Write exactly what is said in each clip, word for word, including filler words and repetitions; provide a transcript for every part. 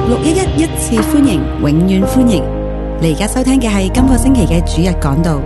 六一一一次歡迎，永遠歡迎。你而家收聽嘅係今個星期嘅主日講道。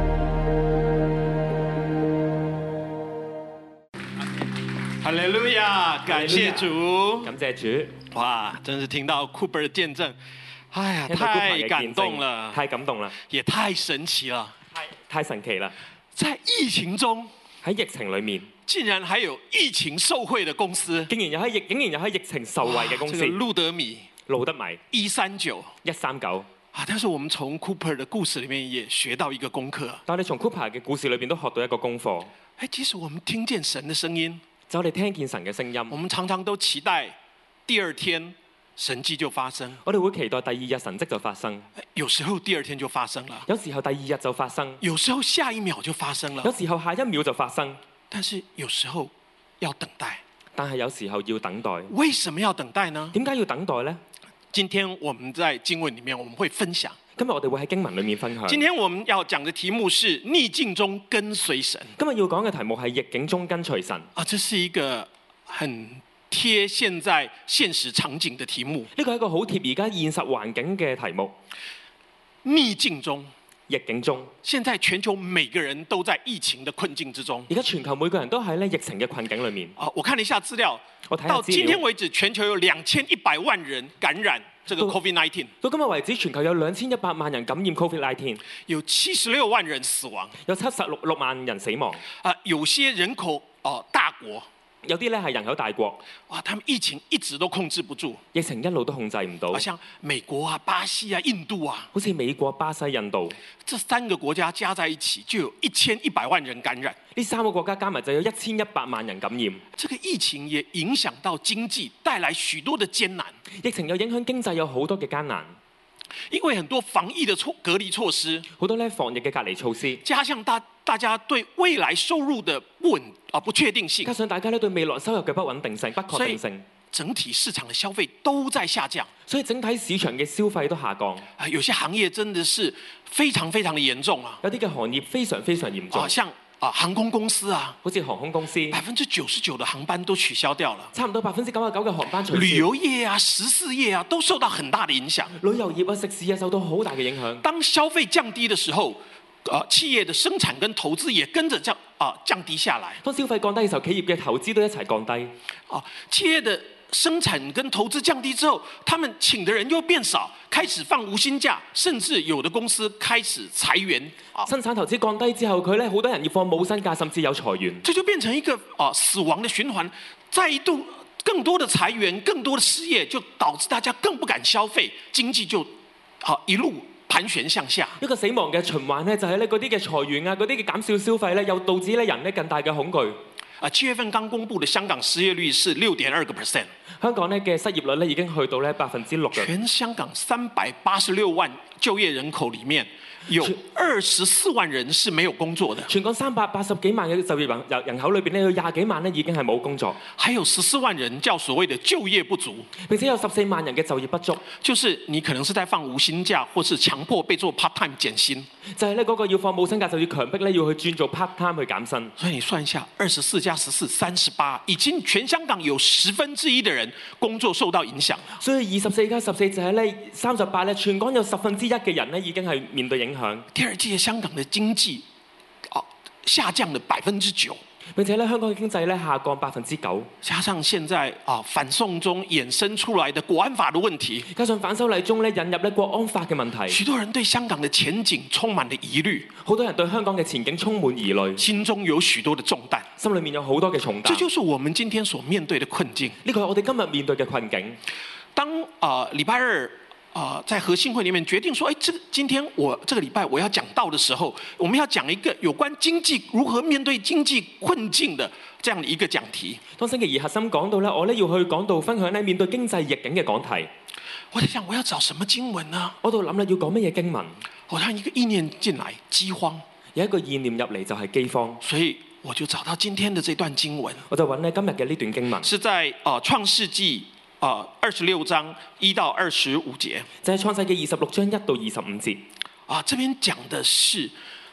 哈利路亞，感謝主， 感謝主。 哇，真是聽到 Cooper 的見證，哎呀，太感動了， 太感動了， 也太神奇了， 太太神奇了。 在疫情中， 喺疫情裏面， 竟然還有疫情受惠的公司， 竟然有喺疫，竟然有喺疫情受惠嘅公司。 這個路德米， 路德米一三九一三九啊！但是我們從 Cooper 的故事裡面也學到一個功課。 但係你從 Cooper 嘅故事裏邊都學到一個功課。 哎，即使我們聽見神的聲音， 就我哋聽見神嘅聲音， 我們常常都期待第二天神蹟就發生。 我哋會期待第二日神蹟就發生。 有時候第二天就發生了， 有時候第二日就發生， 有時候下一秒就發生了， 有時候下一秒就發生。 但是有時候要等待， 但係有時候要等待。 為什麼要等待呢？ 點解要等待呢？ 今天我們在經文裡面我們會分享。 今日我哋會喺經文裡面分享。 今天我們要講的題目是逆境中跟隨神。 今日要講嘅題目係逆境中跟隨神。 啊，這是一個很貼現在現實場景的題目。 呢個係一個好貼而家現實環境嘅題目。 逆境中。 逆境中， 現在全球每個人都在疫情的困境之中。 而家全球每個人都喺咧疫情嘅困境裏面。 啊，我看了一下資料， 我睇下資料， 到今天為止，全球有兩千一百萬人感染這個 COVID 十九。 到今日為止，全球有兩千一百萬人感染 COVID 十九， 有七十六萬人死亡， 有七十六六萬人死亡。 啊，有些人口哦、呃、大國。 有啲咧係人口大國， 哇！他們疫情一直都控制不住， 疫情一路都控制唔到。 好像美國啊、巴西啊、印度啊， 好似美國、巴西、印度這三個國家加在一起就有一千一百萬人感染。 呢三個國家加埋就有一千一百萬人感染。 這個疫情也影響到經濟，帶來許多的艱難。 疫情又影響經濟，有好多嘅艱難。 因為很多防疫的措隔離措施， 好多咧防疫嘅隔離措施， 加上大大家對未來收入的不穩啊不確定性， 加上大家咧對未來收入嘅不穩定性、不確定性， 整體市場的消費都在下降， 所以整體市場嘅消費都下降。 啊，有些行業真的是非常非常的嚴重啊， 有啲嘅行業非常非常嚴重， 啊，像啊航空公司啊， 好似航空公司， 百分之九十九的航班都取消掉了， 差唔多百分之九十九嘅航班取消。 旅遊業啊、食肆業啊都受到很大的影響， 旅遊業啊、食肆啊受到好大嘅影響。 當消費降低的時候，啊，企業的生產跟投資也跟着降啊降低下來。 當消費降低嘅時候，企業嘅投資都一齊降低。 啊，企業的生產跟投資降低之後，他們請的人又變少，開始放無薪假，甚至有的公司開始裁員。啊， 生產投資降低之後，佢咧好多人要放冇薪假，甚至有裁員。 這就變成一個啊死亡的循環，再一度更多的裁員，更多的失業，就導致大家更不敢消費，經濟就啊一路盤旋向下。 一個死亡嘅循環咧，就係咧嗰啲嘅裁員啊，嗰啲嘅減少消費咧，又導致咧人咧更大嘅恐懼。 啊，七月份剛公布的香港失業率是六點二個 percent， 香港咧嘅失業率咧已經去到咧百分之六嘅。全香港三百八十六萬就業人口裡面，有二十四萬人是沒有工作的。 全港三百八十幾萬嘅就業人人口裏邊咧，有廿幾萬咧已經係冇工作。 還有十四萬人叫所謂的就業不足， 並且有十四萬人嘅就業不足。 就是你可能是在放無薪假，或是強迫被做 part time 減薪。 就係咧嗰個要放冇薪假，就要強迫咧要去轉做 part time 去減薪。 所以你算一下，二十四加十四，三十八，已經全香港有十分之一的人工作受到影響。 所以二十四加十四就係咧三十八咧，全港有十分之一嘅人咧已經係面對影響。 第二季香港的經濟啊下降了百分之九。 並且咧，香港嘅經濟咧下降百分之九， 加上現在啊反送中衍生出來的國安法的問題， 加上反修例中咧引入咧國安法嘅問題， 許多人對香港的前景充滿了疑慮， 好多人對香港嘅前景充滿疑慮， 心中有許多的重擔， 心裏面有好多嘅重擔。 這就是我們今天所面對的困境。 呢個係我哋今日面對嘅困境。 當啊禮拜二。啊、呃，在核心會裡面決定說，哎，這今天我這個禮拜我要講道的時候，我們要講一個有關經濟如何面對經濟困境的這樣的一個講題。 當星期二核心講到咧，我咧要去講道分享咧面對經濟逆境嘅講題。 我在想我要找什麼經文呢？ 我度諗咧要講乜嘢經文？ 我突然一個意念進來，饑荒。 有一個意念入嚟就係饑荒， 所以我就找到今天的這段經文。 我就揾咧今日嘅呢段經文， 是在啊、呃、創世紀。啊，二十六章一到二十五節， 就係創世記二十六章一到二十五節。 啊，這邊講的是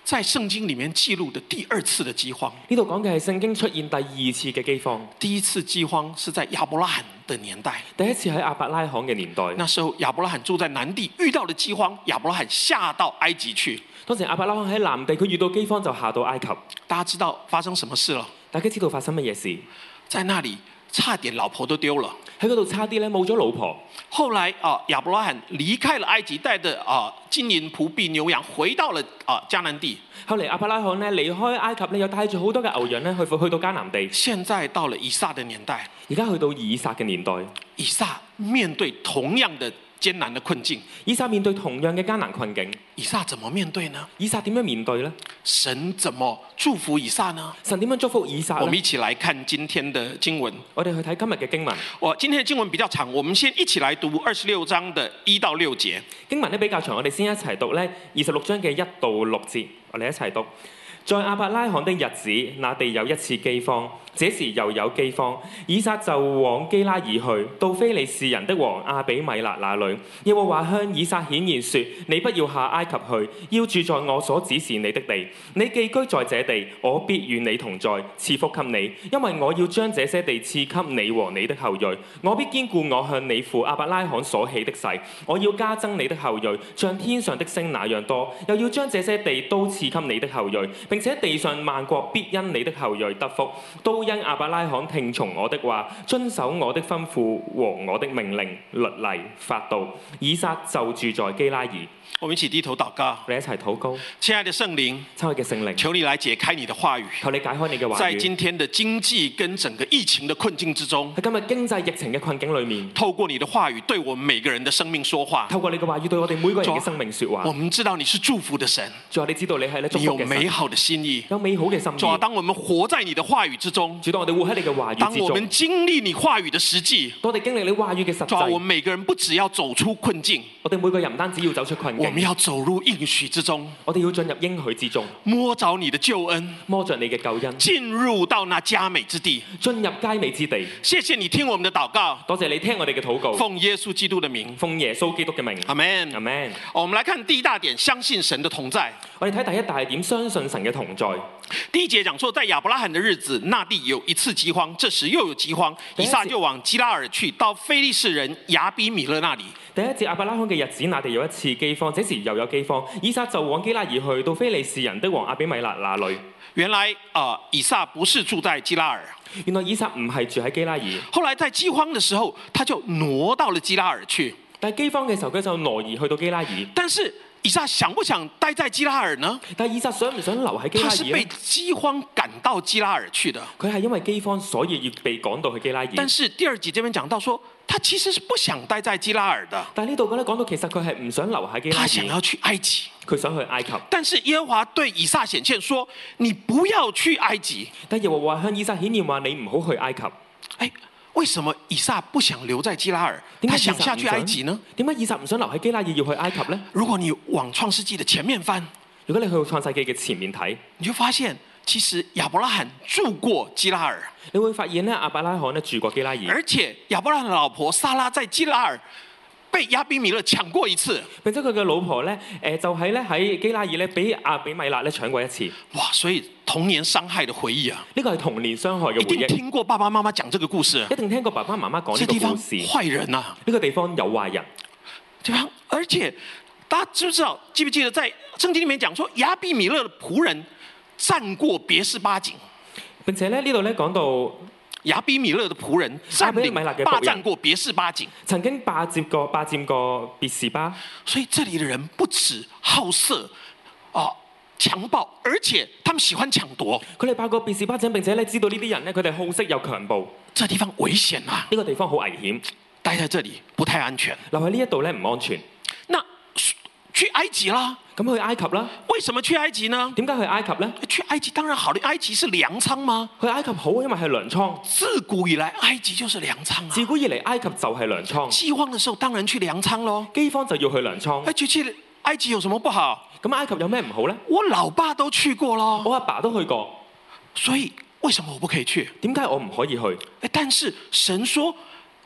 在聖經裡面記錄的第二次的饑荒。 呢度講嘅係聖經出現第二次嘅饑荒。 第一次饑荒是在亞伯拉罕的年代， 第一次喺亞伯拉罕嘅年代。 那時候亞伯拉罕住在南地，遇到了饑荒，亞伯拉罕下到埃及去。 當時亞伯拉罕喺南地，佢遇到饑荒就下到埃及。 大家知道發生什麼事了？ 大家知道發生乜嘢事？ 在那裡差點老婆都丟了。 喺嗰度差啲咧冇咗老婆。 後來啊，亞伯拉罕離開了埃及，帶着啊金銀僕婢牛羊，回到了啊迦南地。 後嚟亞伯拉罕咧離開埃及咧，又帶住好多嘅牛羊咧去去到迦南地。 現在到了以撒的年代， 而家去到以撒嘅年代， 以撒面對同樣的艱難的困境。 以撒面對同樣嘅艱難困境， 以撒怎麼面對呢？ 以撒點樣面對呢？ 神怎麼祝福以撒呢？ 神點樣祝福以撒呢？ 我們一起來看今天的經文。 我哋去睇今日嘅經文。 我今天的經文比較長，我們先一起來讀二十六章的一到六節。 經文咧比較長，我哋先一齊讀咧二十六章嘅一到六節，我哋一齊讀。在亞伯拉罕的日子，那地有一次饑荒，這時又有饑荒，以撒就往基拉耳去，到非利士人的王亞比米勒那裏。耶和華向以撒顯現說：你不要下埃及去，要住在我所指示你的地。你寄居在這地，我必與你同在，賜福給你，因為我要將這些地賜給你和你的後裔。我必堅固我向你父亞伯拉罕所起的誓，我要加增你的後裔，像天上的星那樣多，又要將這些地都賜給你的後裔。並且地上萬國必因你的後裔得福，都因亞伯拉罕聽從我的話，遵守我的吩咐和我的命令、律例、法度。以撒就住在基拉耳。 我們一起低頭禱告， 我哋一齊禱告。 親愛的聖靈， 親愛嘅聖靈， 求你來解開你的話語， 求你解開你嘅話語。 在今天的經濟跟整個疫情的困境之中， 喺今日經濟疫情嘅困境裏面， 透過你的話語對我們每個人的生命說話。 透過你嘅話語對我哋每個人嘅生命說話。 我們知道你是祝福的神， 主啊，你知道你係咧祝你有福嘅神， 美好的心意， 有美好嘅心意。 主啊，當我們活在你的話語之中， 主，當我哋活喺你嘅話語之中， 當我們經歷你話語的實際， 當我哋經歷你話語嘅實主啊，我際， 們每個人不只要走出困境， 我哋每個人唔單止要走出困我們境， 要走入應許之中， 我哋要進入應許之中， 摸着你的救恩， 摸着你嘅救恩， 進入到那佳美之地。 進入佳美之地。 謝謝你聽我們的禱告， 多謝你聽我哋嘅禱告， 奉耶穌基督的名， 奉耶穌基督嘅名， 阿門。 阿門。 我們來看第一大點，相信神的同在。 我哋睇第一大點，相信神嘅同在。 第一節講說，在亞伯拉罕的日子，那地有一次饑荒，這時又有饑荒，以撒就往基拉耳去，到非利士人亞比米勒那裡。 第一節亞伯拉罕嘅日子，那地有一次饑荒，這時又有饑荒，以撒就往基拉耳去，到非利士人的王亞比米勒那裡。 原來啊、呃，以撒不是住在基拉耳， 原來以撒唔係住喺基拉耳。 後來在饑荒的時候，他就挪到了基拉耳去。 但係饑荒嘅時候，佢就挪移去到基拉耳。 但是以撒想不想待在基拉耳呢？ 但係以撒想唔想留喺基拉他是被耳呢？ 饑荒趕到基拉耳去的。 佢係因為饑荒，所以要被趕到去基拉耳。 但是第二節這邊講到說，他其實是不想待在基拉耳的。 但係呢度講咧講到，其實佢係唔想留喺基拉他想耳， 要去埃及。 佢想去埃及。 但是耶和華對以撒顯現說：你不要去埃及。 但耶和華向以撒顯現話：你唔好去埃及。 哎，為什麼以撒不想留在基拉耳？他想下去埃及呢？ 點解以撒唔想留喺基拉耳要去埃及呢？ 如果你往創世紀的前面翻， 如果你去到創世紀嘅前面睇， 你就發現其實亞伯拉罕住過基拉耳， 你會發現咧亞伯拉罕咧住過基拉耳， 而且亞伯拉罕的老婆撒拉在基拉耳被亞比米勒搶過一次。 並且佢嘅老婆咧，誒就係咧喺基拉耳咧俾亞比米勒咧搶過一次。 哇！所以童年傷害的回憶啊， 呢個係童年傷害嘅一定回憶。 聽過爸爸媽媽講這個故事， 一定聽過爸爸媽媽講呢這地方個故事。 壞人啊， 呢個地方有壞人。 地方，而且大家知不知道？記不記得在聖經裡面講說，亞比米勒的僕人戰過別是巴景。 並且咧呢度咧講到亞比米勒的僕人佔領霸佔過別是巴景， 曾經霸佔過霸佔過別是巴。 所以這裡的人不止好色啊、強暴，而且他們喜歡搶奪。 佢哋霸過別是巴井，並且咧知道呢啲人咧佢哋好色又強暴。 這地方危險啊！ 呢個地方好危險， 待在這裡不太安全。 留喺呢一度咧唔安全。 那去埃及啦？ 咁去埃及啦？ 為什麼去埃及呢？ 點解去埃及呢？ 去埃及當然好，埃及是糧倉嗎？ 去埃及好，因為係糧倉。 自古以來，埃及就是糧倉啊。 自古以嚟，埃及就係糧倉。 饑荒的時候當然去糧倉咯。 饑荒就要去糧倉。 哎，去去埃及有什麼不好？ 咁埃及有咩唔好呢？ 我老爸都去過咯， 我阿爸都去過， 所以為什麼我不可以去？ 點解我唔可以去？ 但是神說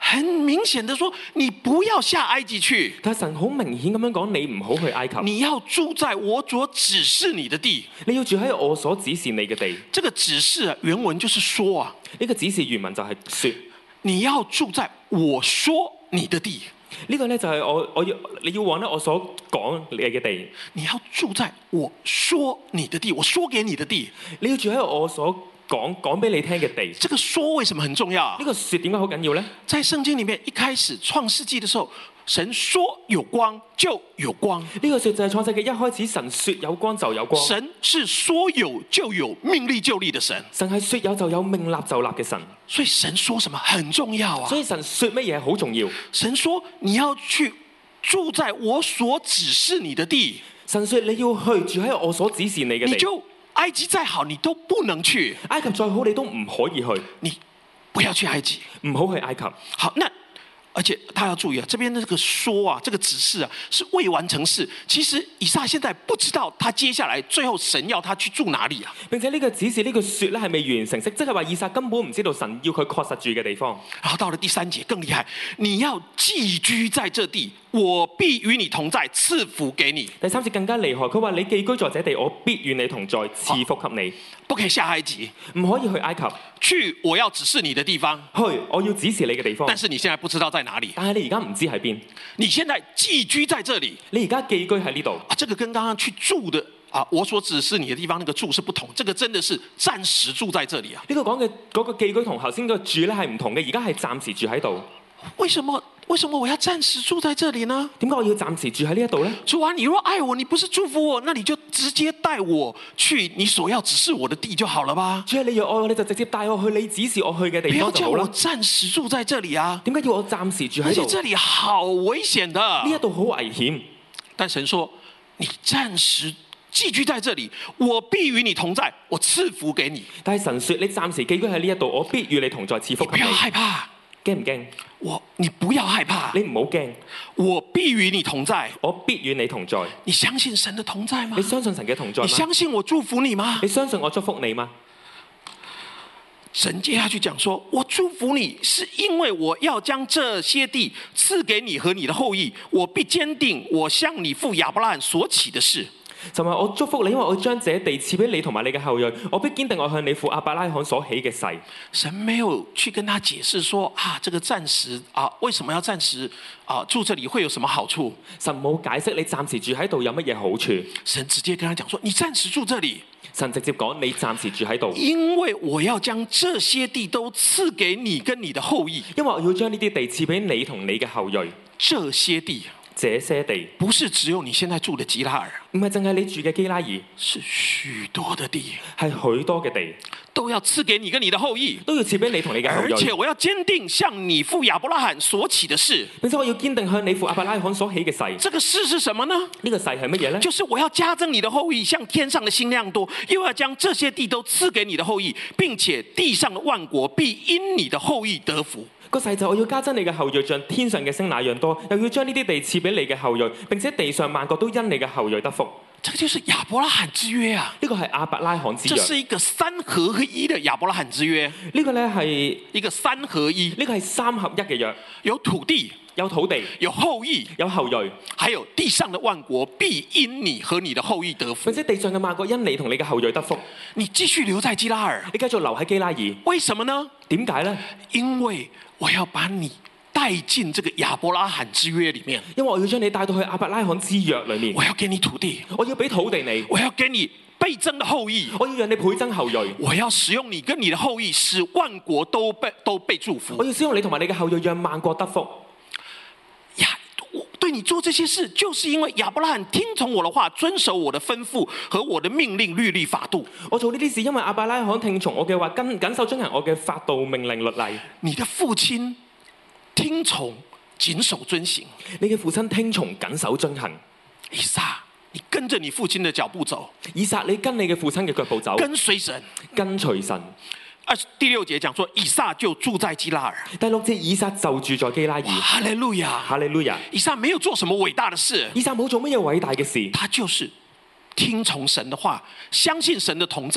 很明顯的說，你不要下埃及去。 但係神好明顯咁樣講，你唔好去埃及， 你要住在我所指示你的地。 你要住喺我所指示你嘅地。 這個指示啊，原文就是說啊， 呢個指示原文就係說， 你要住在我說你的地。 呢個咧就係我我要你要往咧我所講你嘅地。 你要住在我說你的地，我說給你的地。 你要住喺我所講講俾你聽嘅地。 這個說為什麼很重要？ 呢個說點解好緊要呢？ 在聖經裡面一開始創世紀的時候，神說有光就有光。 呢個說就係創世紀一開始神說有光就有光。 神是說有就有，命立就立的神。 神係說有就有，命立就立嘅神。 所以神說什麼很重要啊。 所以神說乜嘢好重要。 神說你要去住在我所指示你的地。 神說你要去住喺我所指示你嘅地。 你就埃及再好你都不能去， 埃及再好你都唔可以去。 你不要去埃及， 唔好去埃及。 好，那而且他要注意啊，這邊的這個說啊，這個指示啊是未完成式。其實以撒現在不知道他接下來最後神要他去住哪裡啊。 並且呢個指示呢個說咧係未完成式，即係話以撒根本唔知道神要佢確實住嘅地方。 然後到了第三節更厲害，你要寄居在這地，我必與你同在，賜福給你。 第三節更加厲害，佢話你寄居在這地，我必與你同在，賜福給你。 不可以下埃及， 唔可以去埃及， 去我要指示你的地方。 去我要指示你嘅地方。 但是你現在不知道在哪裡， 但係你而家唔知喺邊。 你現在寄居在這裡， 你而家寄居喺呢度。 啊，這個跟剛剛去住的啊，我所指示你的地方那個住是不同，這個真的是暫時住在這裡啊。 呢個講嘅嗰個寄居同頭先個住咧係唔同嘅，而家係暫時住喺度。 為什麼？為什麼我要暫時住在這裡呢？ 點解我要暫時住喺呢一度呢？ 主啊，你若愛我，你不是祝福我，那你就直接帶我去你所要指示我的地就好了吧？ 主啊，你若愛我，你就直接帶我去你指示我去嘅地方就好啦。 不要叫我暫時住在這裡啊！ 點解要我暫時住喺度？ 而且這裡好危險的， 呢一度好危險。 但神說，你暫時寄居在這裡，我必與你同在，我賜福給你。 但係神說，你暫時寄居喺呢一度，我必與你同在，賜福給你。 不要害怕。 驚唔驚？ 我，你不要害怕， 你唔好驚。 我必與你同在， 我必與你同在。 你相信神的同在嗎？ 你相信神嘅同在嗎？ 你相信我祝福你嗎？ 你相信我祝福你嗎？ 神接下去講說，我祝福你是因為我要將這些地賜給你和你的後裔，我必堅定我向你父亞伯拉罕所起的事。 就話我祝福你，因為我將這地賜俾你同埋你嘅後裔，我必堅定我向你父亞伯拉罕所起嘅誓。 神沒有去跟他解釋說啊，這個暫時啊，為什麼要暫時啊住這裡會有什麼好處？ 神冇解釋你暫時住喺度有乜嘢好處。 神直接跟他講說，你暫時住這裡。 神直接講你暫時住喺度， 因為我要將這些地都賜給你跟你的後裔。 因為我要將呢啲地賜俾你同你嘅後裔。 這些地。 這些地不是只有你現在住的基拉爾， 唔係淨係你住嘅基拉爾， 是許多的地， 係許多嘅地， 都要賜給你跟你的後裔， 都要賜俾你同你嘅後裔。 而且我要堅定向你父亞伯拉罕所起的誓， 並且我要堅定向你父亞伯拉罕所起嘅誓。 這個誓是什麼呢？ 呢個誓係乜嘢呢？ 就是我要加增你的後裔，像天上的星亮多，又要將這些地都賜給你的後裔，並且地上的萬國必因你的後裔得福。 個誓就我要加增你嘅後裔，像天上嘅星那樣多，又要將呢啲地賜俾你嘅後裔，並且地上萬國都因你嘅後裔得福。 這個就是亞伯拉罕之約啊！ 呢個係亞伯拉罕之約。 這是一個三合一的亞伯拉罕之約。 呢個咧係一個三合一， 呢個係三合一嘅約， 有土地。 有土地， 有後裔， 有後裔， 還有地上的萬國必因你和你的後裔得福。 並且地上嘅萬國因你同你嘅後裔得福。 你繼續留在基拉爾， 你繼續留喺基拉爾。 為什麼呢？ 點解呢？ 因為我要把你帶進這個亞伯拉罕之約裡面。 因為我要將你帶到去亞伯拉罕之約裡面。 我要給你土地， 我要俾土地你。 我要給你倍增的後裔， 我要讓你倍增後裔。 我要使用你跟你的後裔，使萬國都被都被祝福。 我要使用你同埋你嘅後裔，讓萬國得福。 呀，我對你做這些事，就是因為亞伯拉罕聽從我的話，遵守我的吩咐和我的命令、律例、法度。 我做呢啲事，因為亞伯拉罕聽從我嘅話，跟謹守遵行我嘅法度、命令、律例。 你的父親聽從、謹守、遵行。 你嘅父親聽從、謹守、遵行。 以撒，你跟着你父親的腳步走。 以撒，你跟你嘅父親嘅腳步走。 跟隨神， 跟隨神。 二十第六節講說，以撒就住在基拉爾。 第六節，以撒就住在基拉爾。 哈利路亞， 哈利路亞。 以撒沒有做什麼偉大的事， 以撒冇做乜嘢偉大嘅事， 他就是聽從神的話，相信神的同在，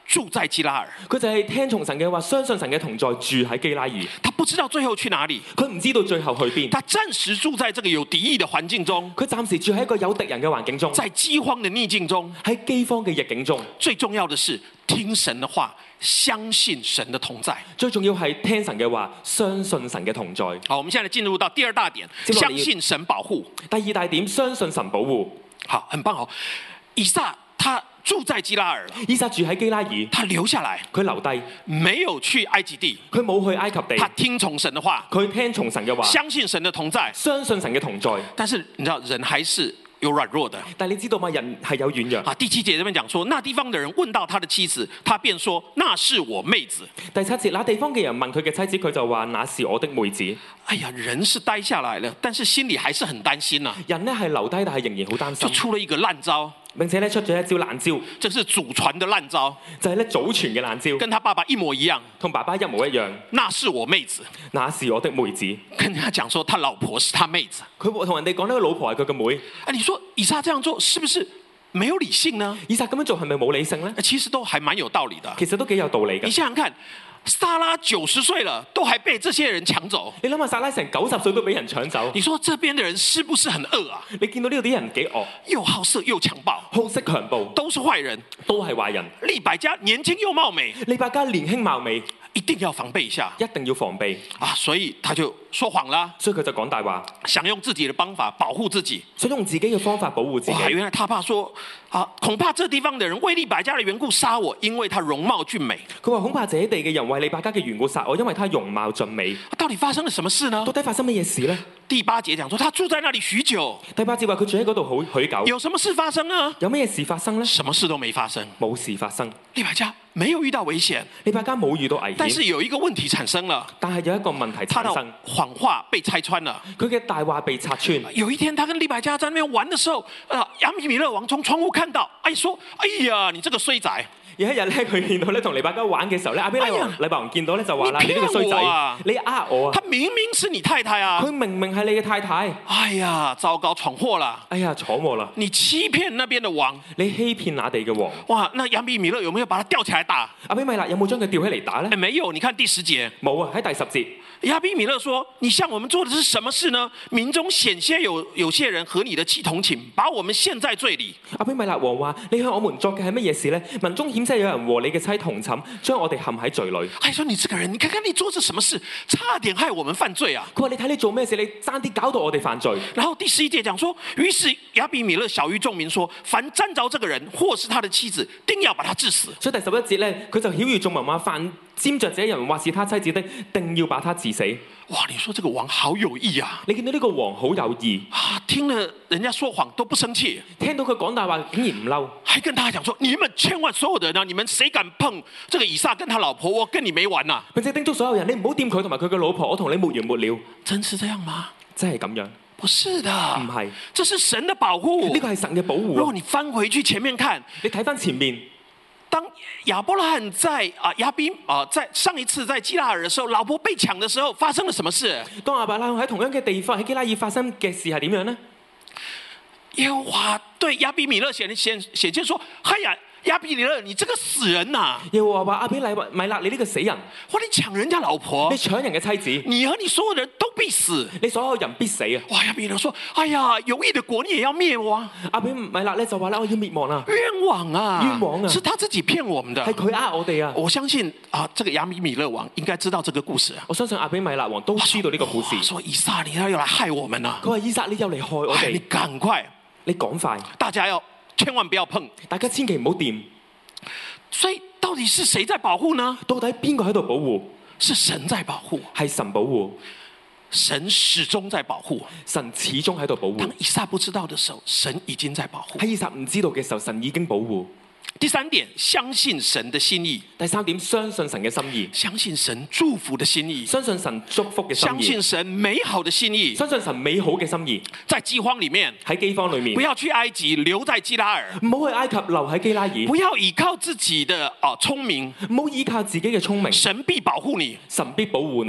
住在基拉爾。 佢就係聽從神嘅話，相信神嘅同在，住喺基拉爾。 他不知道最後去哪裡， 佢唔知道最後去邊。 他暫時住在這個有敵意的環境中， 佢暫時住喺一個有敵人嘅環境中， 在饑荒的逆境中， 喺饑荒嘅逆境中。 最重要的是聽神的話，相信神的同在。 最重要係聽神嘅話，相信神嘅同在。 好，我們現在進入到第二大點，相信神保護。 第二大點，相信神保護。 好，很棒。好，以撒他住在基拉爾， 以撒住喺基拉爾， 他留下來， 佢留低， 沒有去埃及地， 佢冇去埃及地， 他聽從神的話， 佢聽從神嘅話， 相信神的同在， 相信神嘅同在。 但是你知道人還是有軟弱的， 但係你知道嗎？人係有軟弱。 啊，第七節這邊講說，那地方的人問到他的妻子，他便說那是我妹子。 第七節，那地方嘅人問佢嘅妻子，佢就話那是我的妹子。 哎呀，人是待下來了，但是心裡還是很擔心啊。 人呢係留低，但係仍然好擔就心。 出了一個爛招， 並且咧出咗一招爛招， 這是祖傳的爛招， 就係咧祖傳嘅爛招， 跟他爸爸一模一樣， 同爸爸一模一樣。 那是我妹子， 那是我的妹子。 跟人家講說他老婆是他妹子。 佢同人哋講呢個老婆係佢嘅妹。 哎，你說以撒這樣做是不是沒有理性呢？ 以撒咁樣做係咪冇理性呢？ 其實都還蠻有道理的。 其實都幾有道理嘅。 你想想看，撒拉九十歲了，都還被這些人搶走。 你諗下，撒拉成九十歲都俾人搶走。 你說這邊的人是不是很惡啊？ 你見到呢度啲人幾惡， 又好色又強暴， 好色強暴， 都是壞人， 都係壞人。 利百加年輕又貌美， 利百加年輕貌美， 一定要防備一下， 一定要防備啊！所以他就說謊啦， 所以佢就講大話， 想用自己的方法保護自己， 想用自己嘅方法保護自己。 哇！原來他怕說啊，恐怕這地方的人為利百加的緣故殺我，因為他容貌俊美。 佢話恐怕這地嘅人為利百加嘅緣故殺我，因為他容貌俊美。 到底發生了什麼事呢？ 到底發生乜嘢事呢？ 第八節講說他住在那裡許久。 第八節話佢住喺嗰度好許久。 有什麼事發生呢？ 有咩事發生呢？ 什麼事都沒發生， 冇事發生。 利百加沒有遇到危險， 利百加冇遇到危險， 但是有一個問題產生了， 但係有一個問題他的產生， 謊話被拆穿了。 佢嘅大話被拆穿。 有一天，他跟利百加在那邊玩的時候，啊，亞比米勒王從窗戶看到，哎，說：哎呀，你這個衰仔！ 有一日咧，佢見到咧同利百加玩嘅時候咧，亞比米勒利百王見到咧就話啦：你呢個衰仔，你呃我啊！ 他明明是你太太啊！ 佢明明係你嘅太太。 哎呀，糟糕，闖禍了！ 哎呀，闖禍啦！ 你欺騙那邊的王， 你欺騙那地嘅王。 哇！那亞比米勒有沒有把他吊起來打？ 亞比米勒有冇將佢吊起嚟打咧？ 哎，沒有。你看第十節， 冇啊，喺第十節。 亞比米勒說：你向我們做的是什麼事呢？民中險些有有些人和你的妻同寢，把我們陷在罪裏。 亞比米勒王話：你向我們作嘅係乜嘢事呢？民中險些有人和你嘅妻同寢，將我哋陷喺罪裏。 哎，說你這個人，你看看你做咗什麼事，差點害我們犯罪啊！ 佢話：你睇你做咩事，你爭啲搞到我哋犯罪。 然後第十一節講說，於是亞比米勒曉諭眾民說：凡沾着這個人或是他的妻子，定要把他治死。 所以第十一節咧，佢就曉諭眾民話：凡沾着這人或是他妻子的，定要把他治死。 哇！你說這個王好有意啊！ 你見到呢個王好有意啊，聽了人家說謊都不生氣， 聽到佢講大話竟然唔嬲， 還跟大家講說：你們千萬所有的人啊，你們誰敢碰這個以撒跟他老婆，我跟你沒完啊！ 並且叮囑所有人：你唔好掂佢同埋佢嘅老婆，我同你沒完沒了。 真是這樣嗎？ 真係咁樣？ 不是的， 唔係， 這是神的保護。 呢個係神嘅保護。 如果你翻回去前面看， 你睇翻前面。 當亞伯拉罕在啊亞比啊在上一次在基拉爾的時候，老婆被搶的時候，發生了什麼事？ 當亞伯拉罕喺同樣嘅地方喺基拉爾發生嘅事係點樣呢？ 耶和華對亞比米勒顯顯顯現說：哎呀，亞比米勒，你這個死人呐、啊！ 耶和華話：亞比米勒，你呢個死人， 哇！你搶人家老婆， 你搶人嘅妻子， 你和你所有人都必死， 你所有人必死啊！ 哇！亞比米勒說：哎呀，有義的國你也要滅亡。 亞比米勒咧就話咧：我要滅亡啊！ 冤枉啊！ 冤枉啊！ 是他自己騙我們的， 係佢呃我哋啊！ 我相信啊，這個亞比米勒王應該知道這個故事。 我相信亞比米勒王都知道呢個故事。 說以撒你要來害我們啊！ 佢話以撒你又嚟害我哋， 你趕快， 你趕快， 大家要千萬不要碰， 大家千祈唔好掂。 所以到底是誰在保護呢？ 到底邊個喺度保護？ 是神在保護， 係神保護， 神始終在保護， 神始終喺度保護。 當以撒不知道的時候，神已經在保護。 喺以撒唔知道嘅時候，神已經保護。 第三點，相信神的心意。 第三點，相信神嘅心意， 相信神祝福的心意， 相信神祝福嘅心意， 相信神美好的心意， 相信神美好嘅心意。 在饑荒裏面， 喺饑荒裏面， 不要去埃及，留在基拉爾， 唔好去埃及，留喺基拉爾， 不要依靠自己的啊聰明， 唔好依靠自己嘅聰明， 神必保護你， 神必保護你。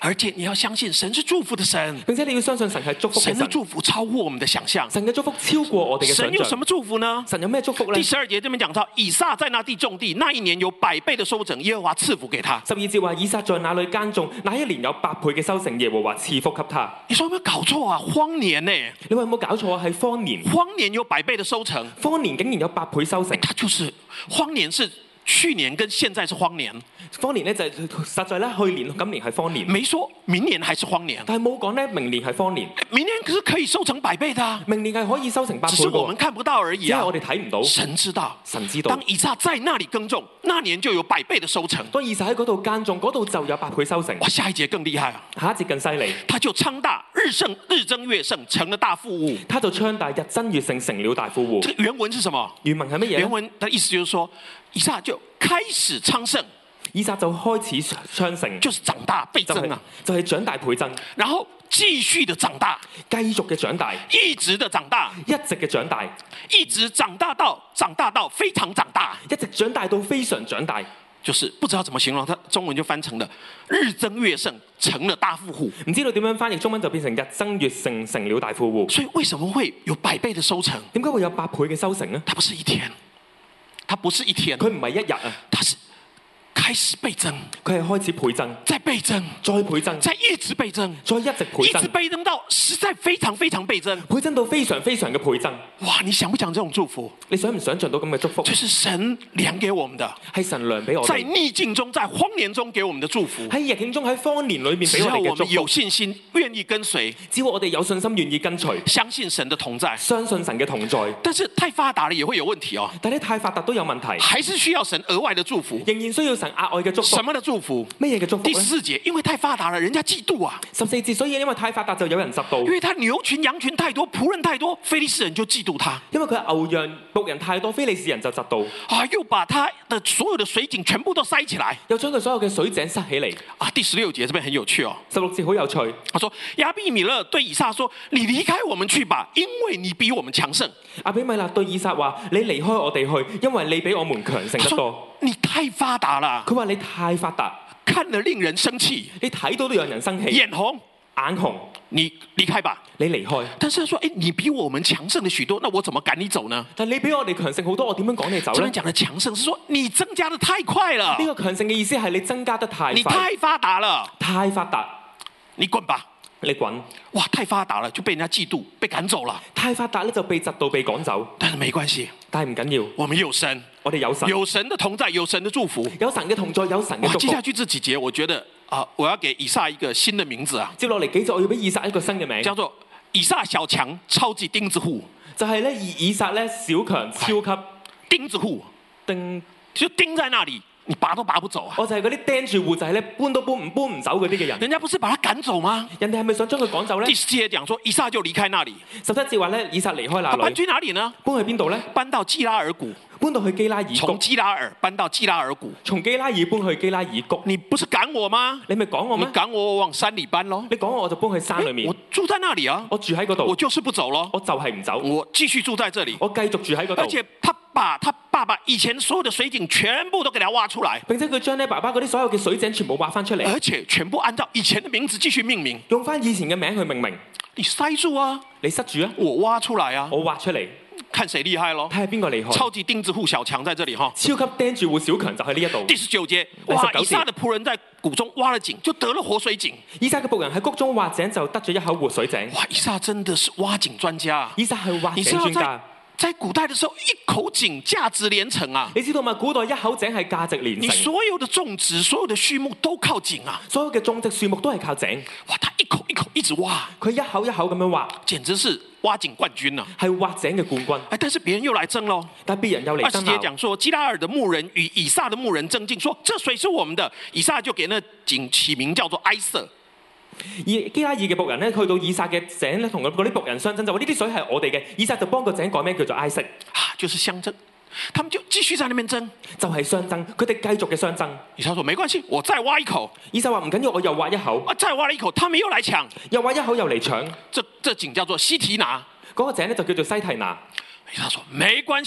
而且你要相信神是祝福的神， 並且你要相信神係祝福嘅神的神。 祝福超過我們的想象。 神嘅祝福超過我哋嘅想象。 神有什麼祝福呢？ 神有咩祝福呢？ 第十二節這邊講到，以撒在那地種地，那一年有百倍的收成，耶和華賜福給他。 十二節話以撒在那裏耕種，那一年有百倍嘅收成，耶和華賜福給他。 你說有沒有搞錯啊？荒年呢？ 你話有冇搞錯啊？係荒年， 荒年有百倍的收成， 荒年竟然有百倍收成。 它就是荒年是去年跟現在是荒年， 荒年咧就係實在咧，去年今年係荒年， 沒說明年還是荒年， 但係冇講咧明年係荒年， 明年是可以收成百倍的啊， 明年係可以收成百倍只是我們喎， 看不到而已啊只係。我哋睇唔到。 神知道， 神知道當，以撒在那裡耕種，那年就有百倍的收成。 當以撒喺嗰度耕種，嗰度就有百倍收成。 哇，下一節更厲害啊！ 下一節更犀利， 他就昌大，日盛日增月盛，成了大富戶。 他就昌大，日增月盛，成了大富戶。 這個原文是什麼？ 原文係乜嘢原咧？ 文的意思就是說，以撒就開始昌盛， 以撒就開始昌盛， 就是長大倍就係增啊， 就係長大倍增， 然後繼續的長大， 繼續嘅長大， 一直的長大， 一直嘅長大， 一直長大到長大到非常長大， 一直長大到非常長大。 就是不知道怎麼形容，它中文就翻成了日增月盛，成了大富戶。 唔知道點樣翻譯中文就變成日增月盛，成了大富戶。 所以為什麼會有百倍的收成？ 點解會有百倍嘅收成呢？ 它不是一天，它不是一天， 佢唔係一日啊， 它是開始倍增， 佢係開始倍增， 再倍增， 再倍增， 再一直倍增， 再一直倍一直增， 倍增到實在非常非常倍增。 倍增到非常非常嘅倍增。 哇！你想不想這種祝福？ 你想唔想像到咁嘅祝福？ 這是神量給我們的， 係神量俾我在哋， 逆境中、在荒年中給我們的祝福。 喺逆境中喺荒年裏面只俾我哋嘅祝要我們有福。 信心，願意跟隨， 只要我哋有信心，願意跟隨， 相信神的同在。 相信神嘅同在。 但是太發達了也會有問題哦， 但係太發達都有問題， 還是需要神額外的祝福。 仍然需要神額外嘅祝福。 什麼的祝福？ 咩嘢嘅祝福第咧？ 四節，因為太發達了，人家嫉妒啊， 十四節，所以因為太發達就有人嫉妒因，為他牛群羊群太多，僕人太多，非利士人就嫉妒他因為佢牛羊僕人太多，非利士人就嫉妒， 啊，又把他的所有的水井全部都塞起來又將佢所有嘅水井塞起嚟。 啊。第十六節這邊很有趣哦， 十六節好有趣， 他說亞比米勒對以撒說：你離開我們去吧，因為你比我們強盛。 阿比米勒對以撒話：你離開我哋去，因為你比我們強盛他說得多。 你太發達了， 佢話你太發達， 看了令人生氣， 你睇到都讓人生氣， 眼紅， 眼紅， 你離開吧。 你離開。 但是他說：哎，你比我們強盛了許多，那我怎麼趕你走呢？ 但你比我哋強盛好多，我點樣趕你走呢？ 這邊講的強盛是說你增加的太快了， 呢個強盛嘅意思係你增加得太你快， 太發達了， 太發達， 你滾吧。 你滾。 哇，太發達了就被人家嫉妒，被趕走了。 太發達咧就被窒到被趕走， 但是沒關係， 但係唔緊要， 我們有神， 我哋有神， 有神的同在，有神的祝福。 有神嘅同在，有神嘅哇， 祝福。 接下去這幾節，我覺得啊，我要給以撒一個新的名字啊， 接落嚟幾節，我要俾以撒一個新嘅名， 叫做以撒小強超級釘子戶。 就係咧以以撒咧小強超級釘子戶釘， 就釘在那裡，你拔都拔不走啊！ 我就係嗰啲釘住戶，就係咧搬都搬唔搬唔走嗰啲嘅人。 人家不是把他趕走嗎？ 人哋係咪想將佢趕走咧第？十節講說，以撒就離開那裡， 十七節話咧，以撒離開那他搬裡， 去哪裡呢？ 搬去邊度咧？ 搬到基拉爾谷， 搬到去基拉爾從谷， 基拉爾搬到基拉爾谷。 從基拉爾搬去基拉爾谷。 你不是趕我嗎？ 你咪趕我咩？ 你趕我，我往山裡搬咯。 你趕我，我就搬去山裏面我。住在那裡啊， 我住喺嗰度， 我就是不走咯， 我就係唔走， 我繼續住在這裡。 我繼續住喺嗰度。 而且他把他爸爸以前所有的水井全部都給他挖出來， 並且佢將咧爸爸嗰啲所有嘅水井全部挖翻出嚟， 而且全部按照以前的名字繼續命名。 用翻以前嘅名去命名。 你塞住啊， 你塞住啊， 我挖出來啊， 我挖出嚟， 看誰厲害咯睇。下邊個厲害。 超級釘子戶小強在這裡哈。 超級釘住戶小強就喺呢一度。 第十九節， 第哇， 十九節以撒的僕人在谷中挖了井，就得了活水井。 以撒嘅僕人喺谷中挖井，就得咗一口活水井。 哇，以撒真的是挖井專家啊！ 以撒係挖你知道在井專家。 在古代的時候，一口井價值連城啊！ 你知道嘛？古代一口井係價值連你城， 所有的種植、所有的畜牧都靠井啊！ 所有嘅種植樹木都係靠井。 哇，他一口一口一直挖， 佢一口一口咁樣挖， 簡直是挖井冠軍啊！ 係挖井嘅冠軍。 哎，但是別人又來爭咯。 但別人又嚟二十爭拗。 節講說，基拉爾的牧人與以撒的牧人爭競，說這水是我們的。以撒就給那井起名叫做埃瑟。 而基拉爾嘅僕人咧，去到以撒嘅井咧，同嗰啲僕人相爭，就話呢啲水係我哋嘅。以撒就幫個井改名叫做埃色， 啊，就是相爭，他們就繼續在那邊爭。 就係相爭。佢哋繼續嘅相爭。 以撒說沒關係，我再挖一口， 以撒話唔緊要，我又挖一口， 啊，再挖了一口，他們又來搶。 又挖一口又嚟搶。 這這井叫做西提拿。 嗰、個井咧就叫做西提拿。 以撒說沒關係，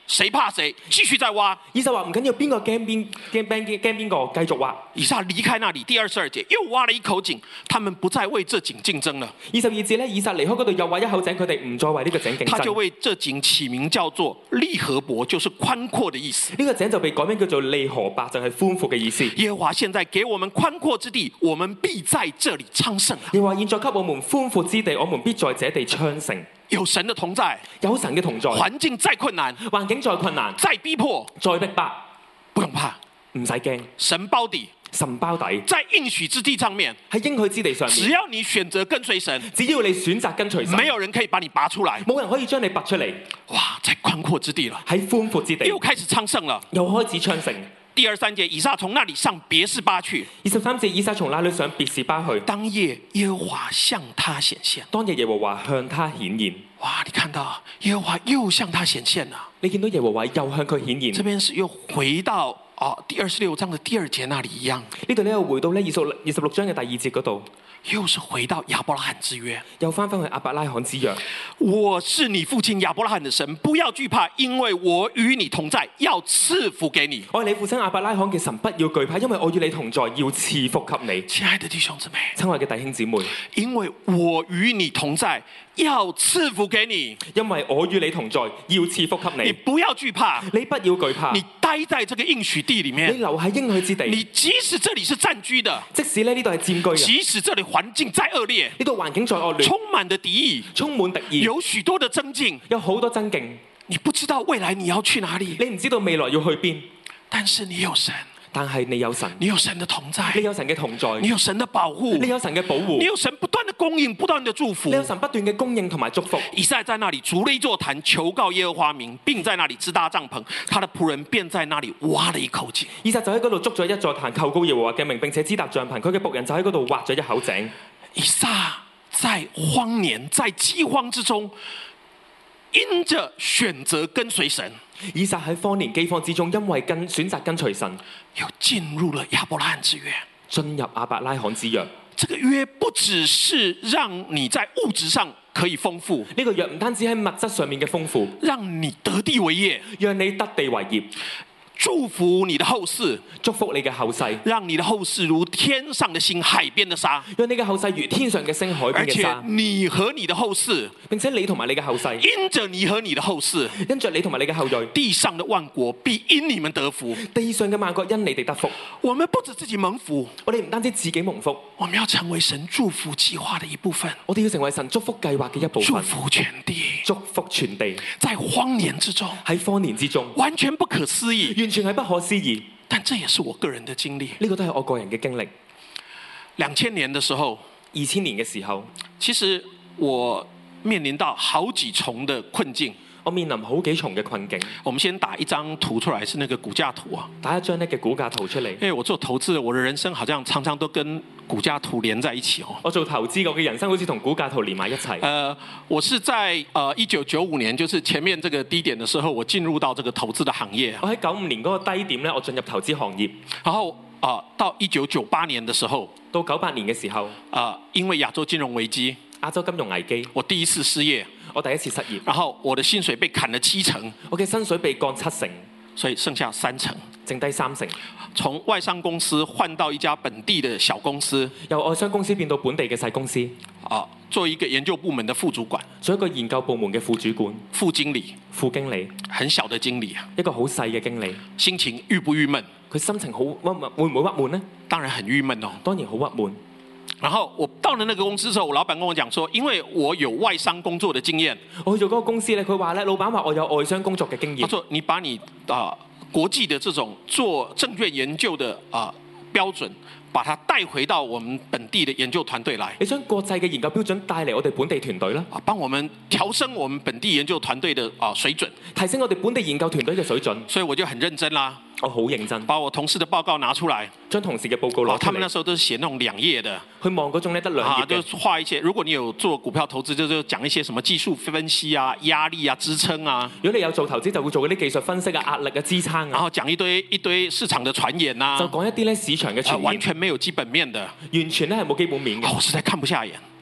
誰怕誰，繼續再挖。 以撒話唔緊要，邊個驚邊驚驚驚邊個，繼續挖。 以撒離開那裡，第二十二節又挖了一口井，他們不再為這井競爭了。 二十二節咧，以撒離開嗰度又挖一口井，佢哋唔再為呢個井競爭。 他就為這井起名叫做利河伯，就是寬闊的意思。 呢個井就被改名叫做利河伯，就係寬闊嘅意思。 耶和華現在給我們寬闊之地，我們必在這裡昌盛。 耶和華現在給我們寬闊之地，我們必在這地昌盛。 有神的同在， 有神嘅同在， 環境再困難， 環境再困難， 再逼迫， 再逼迫， 不用怕， 唔使驚。 神包底， 神包底， 在應許之地上面， 喺應許之地上面， 只要你選擇跟隨神， 只要你選擇跟隨神， 沒有人可以把你拔出來， 冇人可以將你拔出嚟。 哇，在寬闊之地了， 喺寬闊之地， 又開始昌盛了， 又開始昌盛。 第二三節，以撒從那裡上別是巴去。 二十三節，以撒從那裡上別是巴去。 當夜耶和華向他顯現， 當日耶和華向他顯現。 哇，你看到耶和華又向他顯現了。 你見到耶和華又向佢顯現。 這邊是又回到啊、哦、第二十六章的第二節那裡一樣。 呢度咧又回到咧二十二十六章嘅第二節嗰度。 又是回到亞伯拉罕之約， 又翻返去亞伯拉罕之約。 我是你父親亞伯拉罕的神，不要懼怕，因為我與你同在，要賜福給你。 我係你父親亞伯拉罕嘅神，不要懼怕，因為我與你同在，要賜福給你。 親愛的弟兄姊妹， 親愛嘅弟兄姊妹， 因為我與你同在，要賜福給你。 因為我與你同在，要賜福給你。 你不要懼怕， 你不要懼怕。 你待在這個應許地裡面， 你留喺應許之地。 你即使這裡是佔據的， 即使咧呢度係佔據嘅， 即使這裡環境再惡劣， 呢度環境再惡劣， 充滿的敵意， 充滿敵意， 有許多的爭競， 有好多爭競。 你不知道未來你要去哪裡， 你唔知道未來要去邊， 但是你有神。 但係你有神， 你有神的同在， 你有神嘅同在， 你有神的保護， 你有神嘅保護， 你有神不斷的供應，不斷的祝福， 你有神不斷嘅供應同埋祝福。 以撒在那裡築了一座壇，求告耶和華名，並在那裡支搭帳篷，他的僕人便在那裡挖了一口井。 以撒就喺嗰度築咗一座壇，求告耶和華嘅名，並且支搭帳篷，佢嘅僕人就喺嗰度挖咗一口井。 以撒在荒年，在饑荒之中，因着選擇跟隨神。 以撒喺荒年饑荒之中，因為跟選擇跟隨神， 又進入了亞伯拉罕之約， 進入亞伯拉罕之約。 這個約不只是讓你在物質上可以豐富， 呢個約唔單止喺物質上面嘅豐富， 讓你得地為業， 讓你得地為業。 祝福你的後世， 祝福你嘅後世， 讓你的後世如天上的星、海邊的沙， 讓你嘅後世如天上嘅星、海邊嘅沙。 而且你和你的後世， 並且你同埋你嘅後世， 因着你和你的後世， 因着你同埋你嘅後裔， 地上的萬國必因你們得福。 地上嘅萬國因你哋得福。 我們不止自己蒙福， 我哋唔單止自己蒙福， 我們要成為神祝福計劃的一部分。 我哋要成為神祝福計劃嘅一部分， 祝福全地， 祝福全地。 在荒年之中， 喺荒年之中， 完全不可思議， 完全係不可思議。 但這也是我個人的經歷， 呢個都係我個人嘅經歷。 兩千年的時候， 二千年嘅時候， 其實我面臨到好幾重的困境。 我面臨好幾重嘅困境。 我們先打一張圖出來，是那個股價圖啊。 打一張呢嘅股價圖出嚟。 因為我做投資，我的人生好像常常都跟股價圖連在一起哦。 我做投資，我嘅人生好似同股價圖連埋一齊。 呃，我是在呃一九九五年，就是前面這個低點的時候，我進入到這個投資的行業。 我喺九五年嗰個低點咧，我進入投資行業。 然後啊、呃，到一九九八年的時候， 到九八年嘅時候， 啊、呃，因為亞洲金融危機， 亞洲金融危機， 我第一次失業。 我第一次失業， 然後我的薪水被砍了七成， 我嘅薪水被降七成， 所以剩下三成， 剩低三成。 從外商公司換到一家本地的小公司， 由外商公司變到本地嘅細公司， 啊，做一個研究部門的副主管， 做一個研究部門嘅副主管、 副經理、 副經理， 很小的經理啊， 一個好細嘅經理， 心情鬱不鬱悶？ 佢心情好鬱悶，會唔會鬱悶呢？ 當然很鬱悶哦， 當然好鬱悶。 然後我到了那個公司之後，我老闆跟我講說，因為我有外商工作的經驗， 我去做嗰個公司咧，佢話咧，老闆話我有外商工作嘅經驗。 他說你把你啊、呃、國際的這種做證券研究的啊、呃、標準，把它帶回到我們本地的研究團隊來。 你將國際嘅研究標準帶嚟我哋本地團隊啦， 啊，幫我們調升我們本地研究團隊的啊水準， 提升我哋本地研究團隊嘅水準。 所以我就很認真啦。 我好認真， 把我同事的報告拿出來， 將同事嘅報告攞出嚟。 他們那時候都是寫那種兩頁的， 去望嗰種咧得兩頁嘅， 啊，就畫一些。如果你有做股票投資，就就講一些什麼技術分析啊、壓力啊、支撐啊。 如果你有做投資，就會做嗰啲技術分析啊、壓力嘅支撐啊。 然後講一堆一堆市場的傳言啊， 就講一啲咧市場嘅傳言， 啊，完全沒有基本面的， 完全咧係冇基本面嘅。 我實在看不下眼。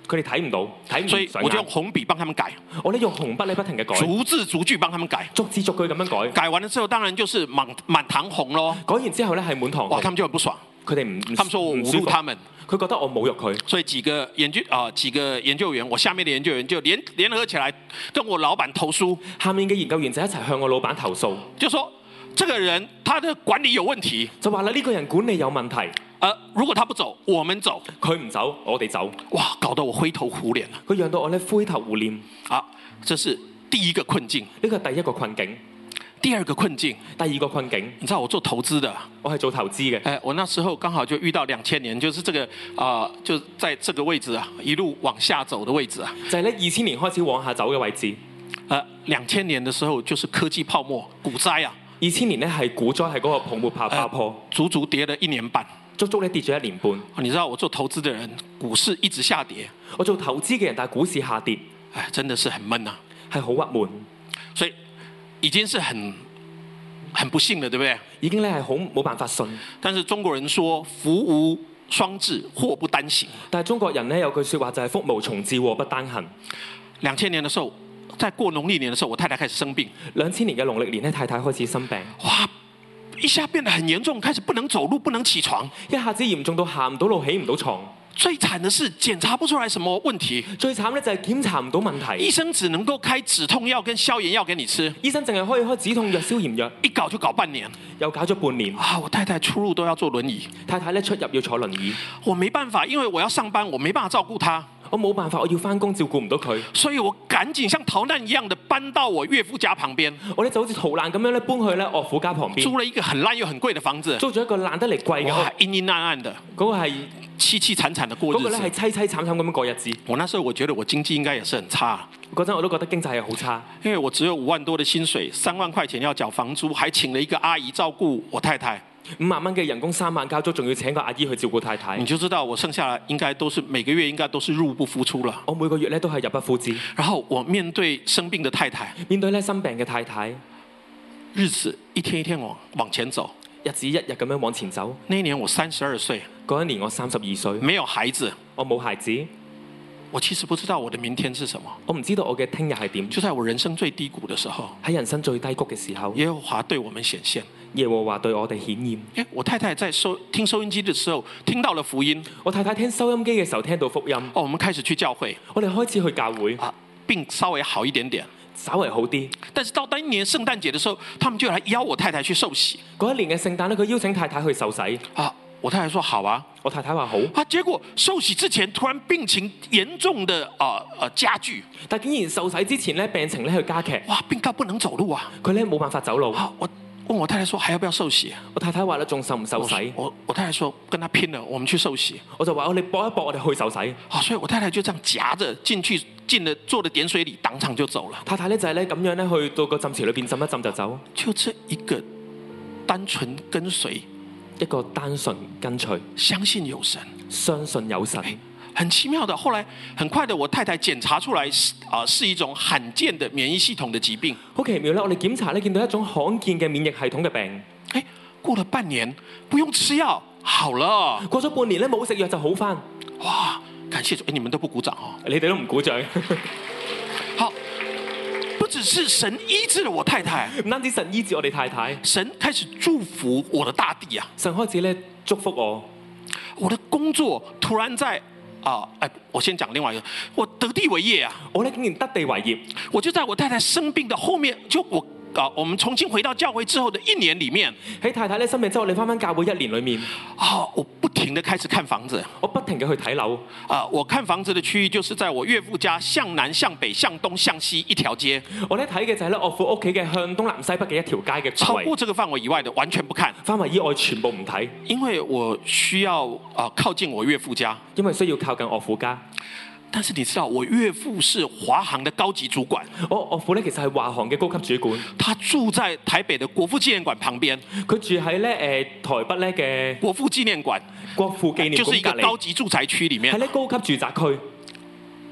佢哋睇唔到，睇所以唔上我就用眼。 紅筆幫他們改， 我咧用紅筆咧不停嘅改， 逐字逐句幫他們改。 逐字逐句咁樣改。 改完了之後，當然就是滿滿堂紅咯。 改完之後咧係滿堂哇， 紅， 他們就很不爽， 佢哋唔唔他們說我侮唔舒服， 辱他們。 佢覺得我侮辱佢。 所以幾個研究啊、呃，幾個研究員，我下面的研究員就聯聯合起來跟我老闆投訴， 下面嘅研究員就一齊向我老闆投訴， 就說這個人他的管理有問題。 就話啦呢個人管理有問題， 呃，如果他不走，我們走。 佢唔走，我哋走。 哇，搞得我灰頭土臉了。 佢讓到我咧灰頭糊臉。 啊，這是第一個困境。 呢個係第一個困境。 第二個困境， 第二個困境， 你知道我做投資的， 我係做投資嘅。 哎，我那時候剛好就遇到兩千年，就是這個啊、呃，就在這個位置啊，一路往下走的位置啊。 就係咧二千年開始往下走嘅位置。 呃，兩千年的時候就是科技泡沫股災啊。 二千年咧係股災，係嗰個泡沫爆爆破， 呃，足足跌了一年半。 足足咧跌咗一年半。 你知道我做投資的人，股市一直下跌。 我做投資嘅人，但係股市下跌， 哎，真的是很悶啊， 係好鬱悶。 所以已經是很很不幸了，對不對？ 已經咧係好冇辦法信。 但是中國人說福無雙至，禍不單行。 但係中國人咧有句説話就係福無從至，禍不單行。 兩千年的時候，在過農曆年的時候，我太太開始生病。 兩千年嘅農曆年咧，太太開始生病， 哇！一下變得很嚴重，開始不能走路，不能起床。 一下子嚴重到行唔到路，起唔到床。 最慘的是檢查不出來什麼問題， 最慘咧就係檢查唔到問題。 醫生只能夠開止痛藥跟消炎藥給你吃， 醫生淨係可以開止痛藥、消炎藥， 一搞就搞半年。 又搞咗半年。 啊！我太太出入都要坐輪椅， 太太咧出入要坐輪椅， 我沒辦法，因為我要上班，我沒辦法照顧她。 我冇辦法，我要翻工照顧唔到佢， 所以我趕緊像逃難一樣的搬到我岳父家旁邊， 我咧就好似逃難咁樣咧搬去咧岳父家旁邊， 租了一個很爛又很貴的房子。 租咗一個爛得嚟貴嘅哇， 屋， 陰陰暗暗的， 嗰個係凄凄慘慘的過嗰個咧係日子。 凄凄慘慘咁樣過日子。 我那時候我覺得我經濟應該也是很差， 嗰陣我都覺得經濟係好差， 因為我只有五萬多的薪水，三萬塊錢要繳房租，還請了一個阿姨照顧我太太。 五萬蚊嘅人工，三萬交租，仲要請個阿姨去照顧太太你。就知道我剩下來應該都是每個月應該都是入不敷出了。 我每個月咧都係入不敷支。 然後我面對生病的太太， 面對咧生病嘅太太， 日子一天一天往往前走。 日子一日咁樣往前走。 那一年我三十二歲， 嗰一年我三十二歲， 沒有孩子， 我冇孩子， 我其實不知道我的明天是什麼。 我唔知道我嘅聽日係點。 就在我人生最低谷的時候， 喺人生最低谷嘅時候， 耶和華對我們顯現。 耶和華對我哋顯現。 誒，我太太在收聽收音機的時候聽到了福音， 我太太聽收音機嘅時候聽到福音， 哦，我們開始去教會， 我哋開始去教會， 啊，病稍微好一點點。 稍微好啲。 但是到當年聖誕節的時候，他們就來邀我太太去受洗。 嗰一年嘅聖誕咧，佢邀請太太去受洗， 啊，我太太說好啊。 我太太話好， 啊，結果受洗之前突然病情嚴重的啊啊加劇， 但竟然受洗之前咧病情咧去加劇， 哇，病到不能走路啊。 佢咧冇辦法走路。 啊，我問我太太說還要不要受洗？ 我太太話咧仲受唔受我洗？ 我我太太說跟他拼了，我們去受洗。 我就話我哋搏一搏，我哋去受洗。 啊，所以我太太就這樣夾着進去，進了坐了點水裡，當場就走了。 太太咧就係咧咁樣咧去到個浸池裏邊浸一浸就走， 就這一個單純跟隨， 一個單純跟隨， 相信有神， 相信有神。 很奇妙的。後來很快的，我太太檢查出來是啊、呃、是一種罕見的免疫系統的疾病。 好奇妙咧！我哋檢查咧見到一種罕見嘅免疫系統嘅病。 誒，過了半年，不用吃藥，好了。 過咗半年咧冇食藥就好返。 哇，感謝主！誒，你們都不鼓掌哦。 你哋都唔鼓掌。 好，不只是神醫治了我太太， 唔單止神醫治我哋太太， 神開始祝福我的大地啊！ 神開始咧祝福我。 我的工作突然在啊，誒，我先講另外一個，我得地為業啊！ 我咧竟然得地為業， 我就在我太太生病的後面，就我啊，我們重新回到教會之後的一年裡面， 喺太太咧生病之後，你翻返教會一年裏面， 啊，我不停地開始看房子。 我不停嘅去睇樓。 啊，我看房子的區域就是在我岳父家向南、向北、向東、向西一條街， 我咧睇嘅就係咧岳父屋企嘅向東南西北嘅一條街嘅範圍， 超過這個範圍以外的完全不看， 範圍以外全部唔睇， 因為我需要啊靠近我岳父家。 因為需要靠近岳父家。 但是你知道，我岳父是華航的高級主管， 我岳父咧其實係華航嘅高級主管， 他住在台北的國父紀念館旁邊。 佢住喺咧誒台北咧嘅國父紀念館國父紀念就是一個館隔離， 高級住宅區裡面喺。咧高級住宅區。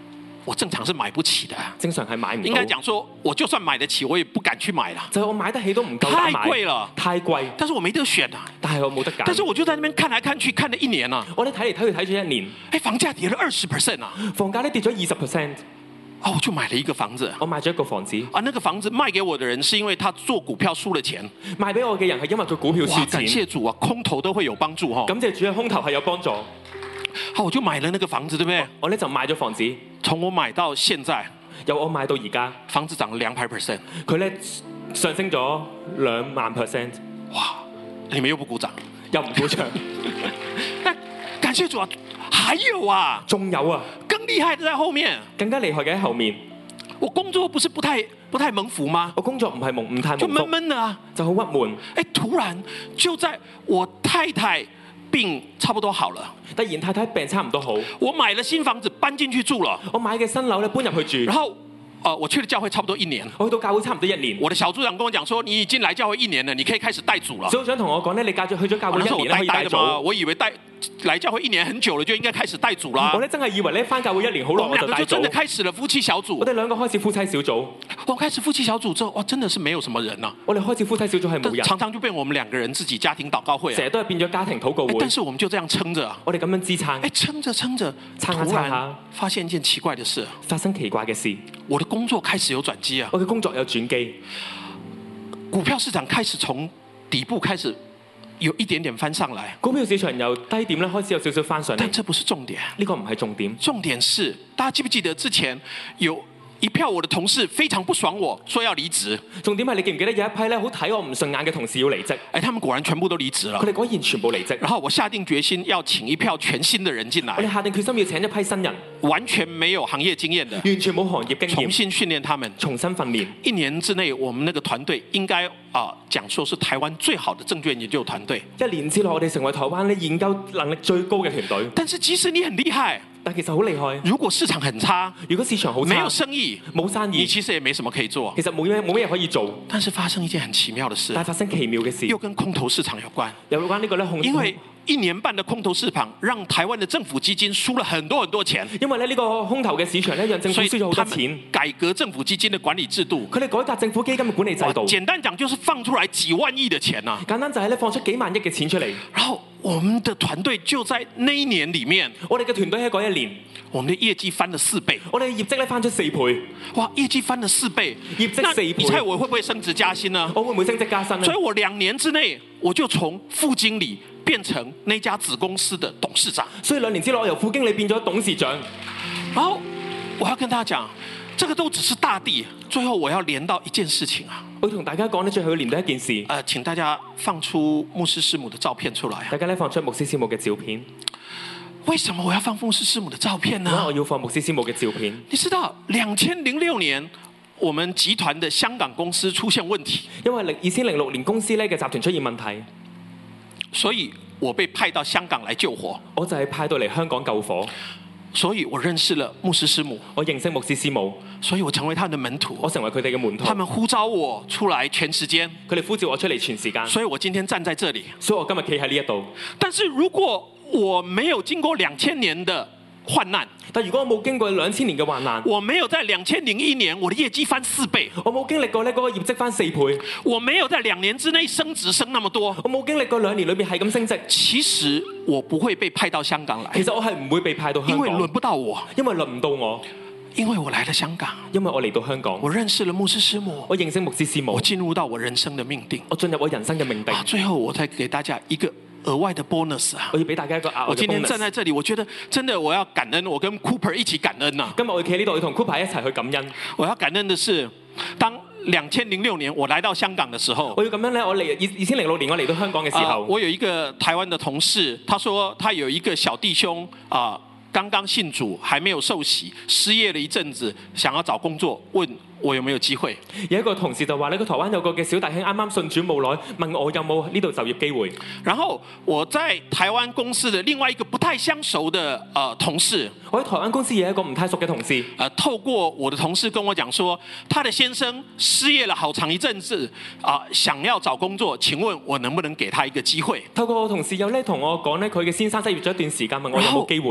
我正常是買不起的。 正常係買唔到。 應該講說，我就算買得起，我也不敢去買啦。 就係我買得起都唔夠膽買。 太貴了， 太貴。 但是我沒得選啊。 但係我冇得揀。 但是我就在那邊看來看去，看了一年啊。 我哋睇嚟睇去睇咗一年， 誒，房價跌了二十 percent 啊！ 房價咧跌咗二十 percent。 哦，我就買了一個房子。 我買咗一個房子。 啊，那個房子賣給我的人是因為他做股票輸了錢。 賣俾我嘅人係因為做股票輸錢。 感謝主啊，空頭都會有幫助哈。 感謝主嘅空頭係有幫助。 好，我就買了那個房子，對不對？ 我咧就買咗房子。 從我買到現在， 由我買到而家， 房子漲了兩百 percent。 佢咧上升咗兩萬 percent。 哇！你們又不鼓掌， 又唔鼓掌。 但感謝主啊，還有啊， 仲有啊， 更厲害的在後面， 更加厲害嘅喺後面。 我工作不是不太不太蒙福嗎？ 我工作唔係蒙唔太蒙福， 就悶悶的啊， 就好鬱悶。 哎，突然就在我太太病差不多好了， 突然太太病差唔多好， 我買了新房子搬進去住了。 我買嘅新樓咧搬入去住， 然後。呃，我去了教會差不多一年， 我去到教會差唔多一年。 我的小組長跟我講說，你已經來教會一年了，你可以開始帶組了。 組長同我講咧，你教咗去咗教會一年可以帶組。 我以為帶來教會一年很久了，就應該開始帶組啦。 我咧真係以為咧返教會一年好耐我就帶組。 我們兩個就真的開始了夫妻小組。 我哋兩個開始夫妻小組。 我開始夫妻小組之後，哇，真的是沒有什麼人啊。 我哋開始夫妻小組係冇人， 常常就變我們兩個人自己家庭禱告會啊。 成日都係變咗家庭禱告會。 但是我們就這樣撐着， 我哋咁樣支撐。誒， 撐着撐着， 撐下撐下， 發現一件奇怪的事， 發生奇怪嘅事。 我的工作開始有轉機啊！ 我嘅工作有轉機， 股票市場開始從底部開始有一點點翻上來。 股票市場由低點咧開始有少少翻上嚟， 但這不是重點， 呢個唔係重點。 重點是大家記不記得之前有一票我的同事非常不爽我，說要離職。 重點係你記唔記得有一批咧好睇我唔順眼嘅同事要離職？ 哎，他們果然全部都離職了。 佢哋果然全部離職。 然後我下定決心要請一票全新的人進來。 我哋下定決心要請一批新人， 完全沒有行業經驗的， 完全冇行業經驗， 重新訓練他們， 重新訓練。 一年之內，我們那個團隊應該啊講說是台灣最好的證券研究團隊。 一年之內，我哋成為台灣咧研究能力最高嘅團隊。 但是即使你很厲害， 但其實好厲害。 如果市場很差， 如果市場好差， 沒有生意， 冇生意， 你其實也沒什麼可以做。 其實冇咩冇咩可以做。 但是發生一件很奇妙的事， 但發生奇妙嘅事， 又跟空頭市場有關。 有關呢個咧， 因為一年半的空頭市場，讓台灣的政府基金輸了很多很多錢。 因為咧呢個空頭嘅市場咧，讓政府輸咗好多錢。 改革政府基金的管理制度， 佢哋改革政府基金嘅管理制度。 簡單講，就是放出來幾萬億的錢啊。 簡單就係咧放出幾萬億嘅錢出嚟。 然後我們的團隊就在那一年裡面， 我哋嘅團隊喺嗰一年， 我們的業績翻了四倍。 我哋業績咧翻出四倍。 哇，業績翻了四倍， 業績四倍。 你猜我會不會升職加薪呢？ 我會唔會升職加薪呢？ 所以我兩年之內，我就從副經理變成那家子公司的董事長。 所以兩年之內，我由副經理變咗董事長。 然後我要跟大家講，這個都只是大地。最後我要連到一件事情啊！ 我同大家講咧，最後要連到一件事。 呃，請大家放出牧師師母的照片出來。 大家咧放出牧師師母嘅照片。 為什麼我要放牧師師母的照片呢？ 我要放牧師師母嘅照片。 你知道，兩千零六年我們集團的香港公司出現問題， 因為二千零六年公司咧嘅集團出現問題， 所以我被派到香港來救火。 我就係派到嚟香港救火。 所以我認識了牧師師母， 我認識牧師師母， 所以我成為他們的門徒， 我成為佢哋嘅門徒。 他們呼召我出來全時間， 佢哋呼召我出嚟全時間， 所以我今天站在這裡， 所以我今日企喺呢一度。 但是如果我沒有經過兩千年的患難， 但如果我冇經過兩千年嘅患難， 我沒有在兩千零一年我的業績翻四倍， 我冇經歷過呢嗰個業績翻四倍， 我沒有在兩年之內升職升那麼多， 我冇經歷過兩年裏面係咁升職， 其實我不會被派到香港來。 其實我係唔會被派到香港， 因為輪不到我， 因為輪唔到我， 因為我來了香港， 因為我嚟到香港， 我認識了牧師師母， 我認識牧師師母， 我進入到我人生的命定， 我進入我人生嘅命定。 啊，最後我再給大家一個額外的 bonus 啊！ 我要俾大家一個額外嘅 bonus。 我今天站在這裡，我覺得真的我要感恩，我跟 Cooper 一起感恩啊！ 今日我企喺呢度，要同 Cooper 一齊去感恩。 我要感恩的是，當兩千零六年我來到香港的時候， 我要咁樣咧，我嚟二二千零六年我嚟到香港嘅時候， 啊，我有一個台灣的同事，他說他有一個小弟兄啊，剛剛信主，還沒有受洗，失業了一陣子，想要找工作，問我有沒有機會。 有一個同事就話呢個台灣有個嘅小弟兄啱啱信主冇耐，問我有冇呢度就業機會。 然後我在台灣公司的另外一個不太相熟的呃同事， 我喺台灣公司有一個唔太熟嘅同事， 呃，透過我的同事跟我講說，他的先生失業了好長一陣子，啊、呃，想要找工作，請問我能不能給他一個機會？ 透過我同事有咧同我講咧，佢嘅先生失業咗一段時間，問我有冇機會。 我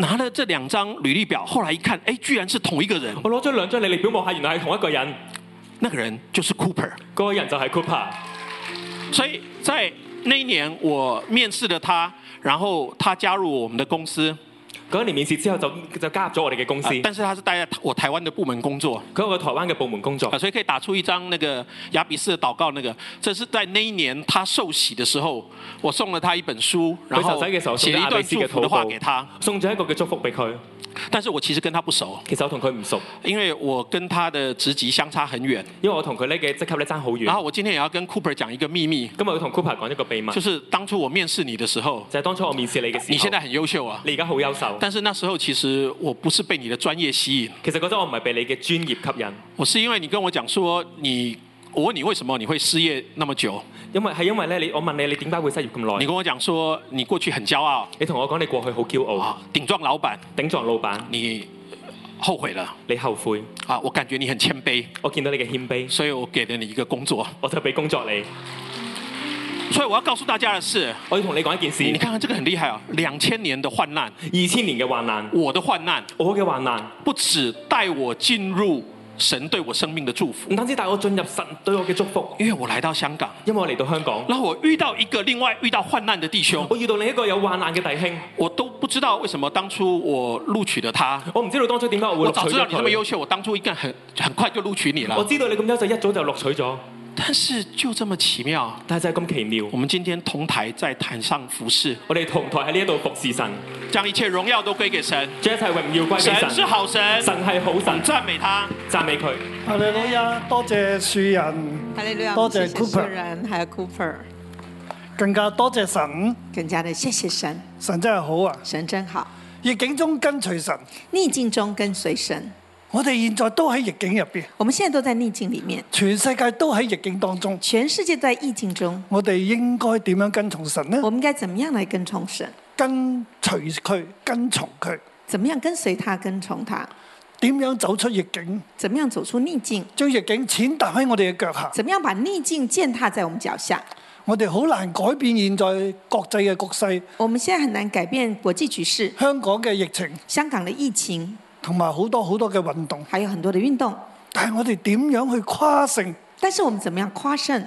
拿了這兩張履歷表，後來一看，哎，居然是同一個人。 我攞咗兩張履歷表望下，原來係同一個人。 那個人就是 Cooper， 嗰個人就係 Cooper。 所以在那一年我面試了他，然後他加入我們的公司。 嗰一年面試之後就就加入咗我哋嘅公司、 啊，但是他是待在我台灣的部門工作， 佢有個台灣嘅部門工作、 啊，所以可以打出一張那個雅比斯的禱告，那個，這是在那一年他受洗的時候，我送了他一本書，然後寫了一段祝福的話給他， 送咗一個嘅祝福俾佢。 但是我其實跟他不熟， 其實我同佢唔熟， 因為我跟他的職級相差很遠， 因為我同佢呢嘅職級咧爭好遠。 然後我今天也要跟 Cooper 講一個秘密， 今日要同 Cooper 講一個秘密， 就是當初我面試你的時候， 就係當初我面試你嘅時候， 你現在很優秀啊， 你而家好優秀， 但是那時候其實我不是被你的專業吸引， 其實嗰陣我唔係被你嘅專業吸引， 我是因為你跟我講說你。我問你為什麼你會失業那麼久？ 因為係因為咧，你我問你，你點解會失業咁耐？ 你跟我講說你過去很驕傲， 你同我講你過去好驕傲， 啊，頂撞老闆， 頂撞老闆， 你後悔了， 你後悔啊！我感覺你很謙卑， 我見到你嘅謙卑， 所以我給了你一個工作， 我就俾工作你。 所以我要告訴大家的是， 我要同你講一件事， 你看看這個很厲害啊！兩千年的患難， 二千年嘅患難， 我的患難， 我嘅患難， 不只帶我進入神對我生命的祝福， 唔單止帶我進入神對我嘅祝福， 因為我來到香港， 因為我嚟到香港， 然後我遇到一個另外遇到患難的弟兄， 我遇到另一個有患難嘅弟兄， 我都不知道為什麼當初我錄取了他， 我唔知道當初點解我會錄取咗佢。 我早知道你那麼優秀，我當初應該很很快就錄取你了。 我知道你咁優秀，一早就錄取咗。 但是就這麼奇妙， 但係就係咁奇妙。 我們今天同台在壇上服侍， 我哋同台喺呢一度服侍神， 將一切榮耀都歸給神， 將一切榮耀歸給神。 神是好神， 神係好神， 讚美他， 讚美佢。 哈利路亞，多謝樹人， 哈利路亞， 多謝謝 Cooper 樹人，還有 Cooper， 更加多謝神， 更加的謝謝神， 神真係好啊！ 神真好， 逆境中跟隨神， 逆境中跟隨神。 我哋現在都喺逆境入邊， 我們現在都在逆境裡面， 全世界都喺逆境當中， 全世界都在逆境中。 我哋應該點樣跟從神呢？ 我們該怎麼樣來跟從神？ 跟隨佢，跟從佢。 怎麼樣跟隨他，跟從他？ 點樣走出逆境？ 怎麼樣走出逆境？ 將逆境踐踏喺我哋嘅腳下。 怎麼樣把逆境踐踏在我們腳下？ 我哋好難改變現在國際嘅局勢。 我們現在很難改變國際局勢。 香港嘅疫情， 香港的疫情， 同埋好多好多嘅運動， 還有很多的運動。 但係我哋點樣去誇勝？ 但是我們怎麼樣誇勝？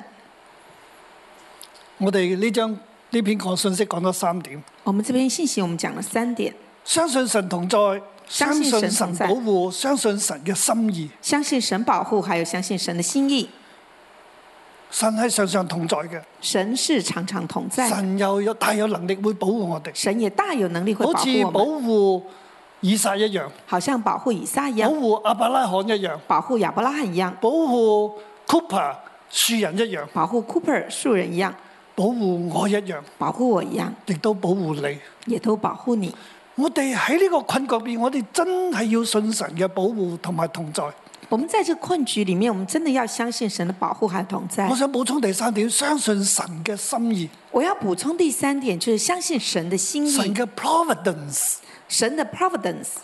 我哋呢張呢篇講信息講咗三點。 我們這篇信息我們講了三點： 相信神同在，相信神保護，相信神嘅心意。 相信神保護，還有相信神的心意。 神係常常同在嘅， 神是常常同在。 神又有大有能力會保護我哋， 神也大有能力會保護我們， 好似保護以撒一樣， 好像保護以撒一樣， 保護亞伯拉罕一樣， 保護亞伯拉罕一樣， 保護 Cooper 樹人一樣， 保護 Cooper 樹人一樣， 保護我一樣， 保護我一樣， 亦都保護你， 也都保護你。 我哋喺呢個困局邊，我哋真係要信神嘅保護同埋同在。 我們在這個困局裡面，我們真的要相信神的保護還有同在。 我想補充第三點，相信神嘅心意。 我要補充第三點，就是相信神的心意。 神嘅 providence， 神的 providence，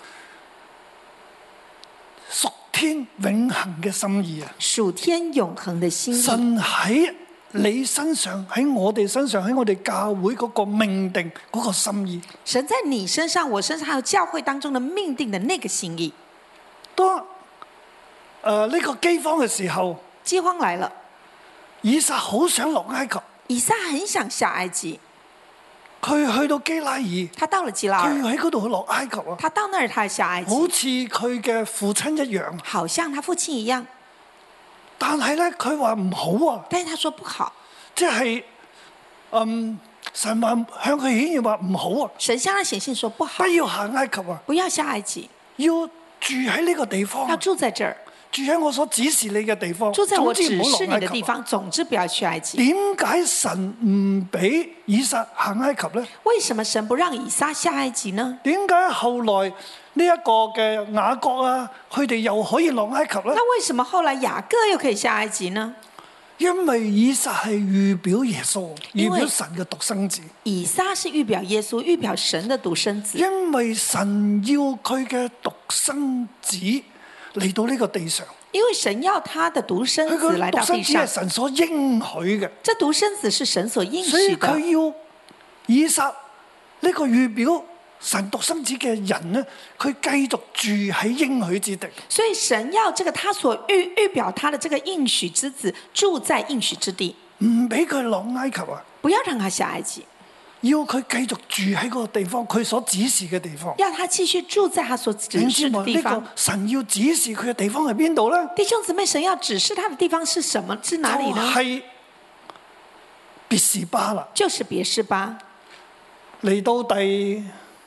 屬天永恆嘅心意啊！ 屬天永恆的心意。 神喺你身上，喺我哋身上，喺我哋教會嗰個命定嗰個心意。 神在你身上、我身上，還有教會當中的命定的那個心意。 當誒呢、呃這個饑荒嘅時候， 饑荒來了， 以撒好想落埃及， 以撒很想下埃及， 佢去到基拉爾， 他到了基拉爾， 佢喺嗰度去落埃及啊， 他到那兒他下埃及， 好似佢嘅父親一樣， 好像他父親一樣。 但係咧，佢話唔好啊， 但是他說不好， 即係嗯神話向佢顯現話唔好啊， 神向他顯現說不好， 不要下埃及啊， 不要下埃及， 要住喺呢個地方， 要住在這兒。 住喺我所指示你嘅地方， 住在我指示你的的地方，總之不要去埃及。 點解神唔俾以撒行埃及呢？ 為什麼神不讓以撒下埃及呢？ 點解後來呢一個嘅雅各啊，佢哋又可以落埃及呢？ 那為什麼後來雅各又可以下埃及呢？ 因為以撒係預表耶穌，預表神嘅獨生子。 以撒是預表耶穌，預表神的獨生子。 因為神要佢嘅獨生子嚟到呢個地上， 因為神要他的獨生子來到地上， 獨生子係神所應許嘅， 這獨生子是神所應許的， 所以佢要以撒呢個預表神獨生子嘅人呢，佢繼續住喺應許之地。 所以神要這個他所預預表他的這個應許之子住在應許之地， 唔俾佢落埃及啊！ 不要讓他下埃及， 要佢繼續住喺嗰個地方，佢所指示嘅地方。 要他繼續住在他所指示的地方。 呢個神要指示佢嘅地方係邊度呢？ 弟兄姊妹，神要指示他的地方是什麼？是哪裡呢？ 係別是巴啦， 就是別是巴。 嚟到第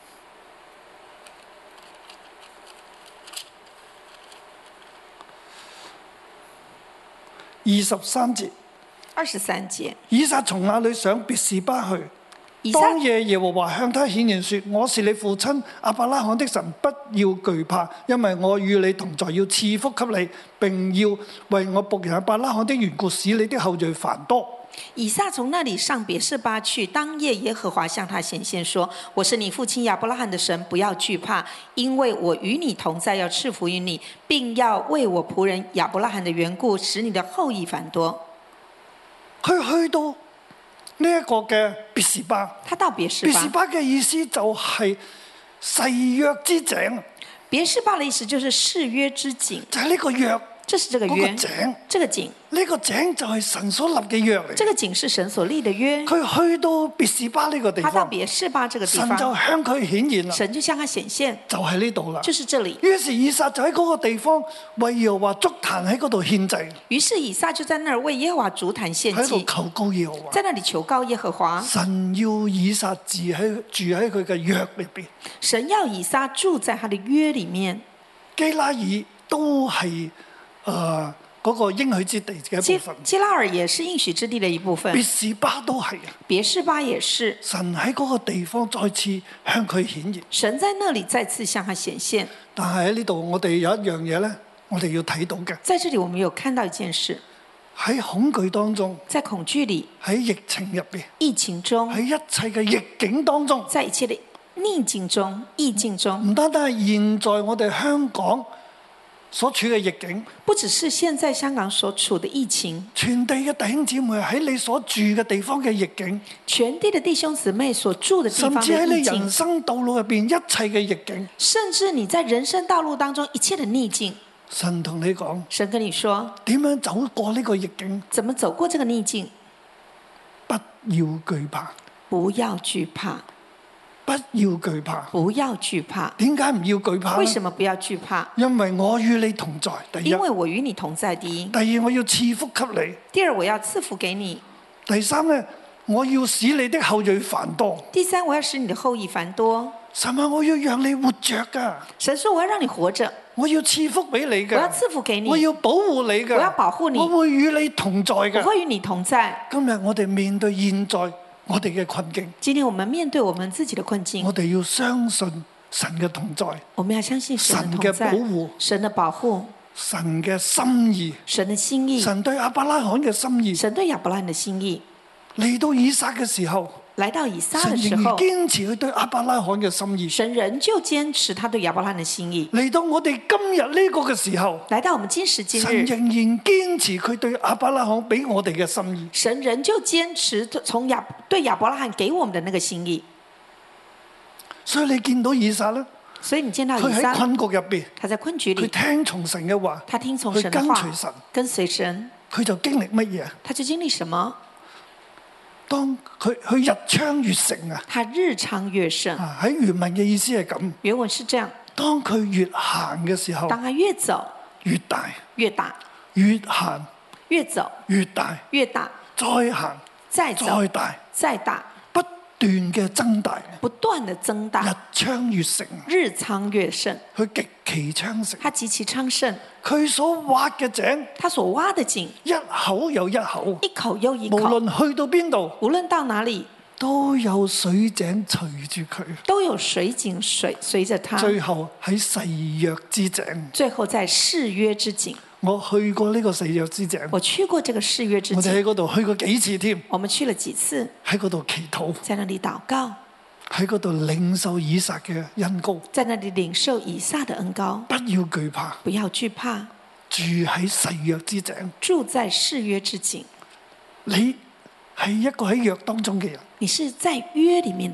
二十三節。 二十三節， 以撒從那裡上別是巴去。 以撒當夜耶和華向他顯現說：我是你父親亞伯拉罕的神，不要懼怕，因為我與你同在，要賜福給你，並要為我僕人亞伯拉罕的緣故，使你的後裔繁多。 以撒從那裡上別是巴去，當夜耶和華向他顯現說：我是你父親亞伯拉罕的神，不要懼怕，因為我與你同在，要賜福於你，並要為我僕人亞伯拉罕的緣故，使你的後裔繁多。 佢去到呢一個嘅別是巴， 他到別是巴。 別是巴嘅意思就係誓約之井。 別是巴的意思就是誓約之井， 就係呢個約。 這是這個約， 那個井， 這個井， 呢個井就係神所立嘅約嚟。 這個井是神所立的約。 佢去到別是巴呢個地方， 他到別是巴這個地方， 神就向佢顯現啦。 神就向他顯現， 就喺呢度啦。 就是這裡。 於是以撒就喺嗰個地方為耶和華築壇喺嗰度獻祭。 於是以撒就在那兒為耶和華築壇獻祭， 喺度求告耶和華， 在那裡求告耶和華。 神要以撒住喺住喺佢嘅約裏邊。 神要以撒住在他的約裡面。 基拉爾都係誒。呃嗰、那個應許之地嘅一部分， 基拉爾也是應許之地嘅一部分。 別是巴都係啊， 別是巴也是。 神喺嗰個地方再次向佢顯現。 神在那裡再次向他顯現。 但係喺呢度，我哋有一樣嘢咧，我哋要睇到嘅。 在這裡，我們有看到一件事。 喺恐懼當中， 在恐懼裡， 喺疫情入邊， 疫情中， 喺一切嘅逆境當中， 在一切的逆境中、逆境中， 唔單單係現在我哋香港所處嘅逆境， 不只是現在香港所處的疫情， 全地嘅弟兄姊妹喺你所住嘅地方嘅逆境， 全地嘅弟兄姊妹所住嘅地方嘅逆境， 甚至喺你人生道路入邊一切嘅逆境， 甚至你在人生道路當中一切嘅逆境， 神同你講， 神跟你說點樣走過呢個逆境？ 怎麼走過這個逆境？ 不要懼怕， 不要懼怕。 不要懼怕， 不要懼怕。 點解唔要懼怕？ 為什麼不要懼怕？ 因為我與你同在。第一， 因為我與你同在。第一， 第二，我要賜福給你。 第二，我要賜福給你。 第三呢，我要使你的後裔繁多。 第三，我要使你的後裔繁多。 神話我要讓你活着噶。 神說我要讓你活着。 我要賜福俾你嘅。 我要賜福給你。 我要保護你嘅。 我要保護你。 我會與你同在嘅。 我會與你同在。 今日我哋面對現在我哋嘅困境， 今天我們面對我們自己的困境， 我哋要相信神嘅同在， 我們要相信神嘅保護， 神的保護， 神嘅心意， 神的心意， 神對亞伯拉罕嘅心意， 神對亞伯拉罕的心意。 嚟到以撒嘅時候， 來到以撒的時候， 神仍然堅持佢對亞伯拉罕嘅心意， 神仍舊堅持他對亞伯拉罕的心意。 嚟到我哋今日呢個嘅時候， 來到我們今時今日， 神仍然堅持佢對亞伯拉罕俾我哋嘅心意， 神仍舊堅持從亞對亞伯拉罕給我們的那個心意。 所以你見到以撒咧， 所以你見到以撒， 佢喺困局入邊， 他在困局裏， 佢聽從神嘅話， 他聽從神的話， 跟隨神， 跟隨神， 佢就經歷乜嘢？ 他就經歷什麼？ 當佢佢日昌月盛啊！ 他日昌月盛。 喺原文嘅意思係咁。 原文是這樣。 當佢越行嘅時候， 當他越走越大， 越大， 越行越走越大， 越大， 再行再走再大， 再大， 不斷嘅增大， 不斷的增大， 日昌月盛， 日昌月盛， 佢極其昌盛， 他極其昌盛。 佢所挖嘅井， 他所挖的井， 一口又一口， 一口又一口， 無論去到邊度， 無論到哪裡， 都有水井隨住佢， 都有水井水隨着他。 最後喺誓約之井， 最後在誓約之井。 我去過呢個誓約之井， 我去過這個誓約之井， 我哋喺嗰度去過幾次添， 我們去了幾次， 喺嗰度祈禱， 在那裡禱告， 喺嗰度領受以撒嘅恩膏， 在那裡領受以撒的恩膏。 不要懼怕， 不要懼怕， 住喺誓約之井， 住在誓約之井。 你係一個喺約當中嘅人， 你是在約裡面的人，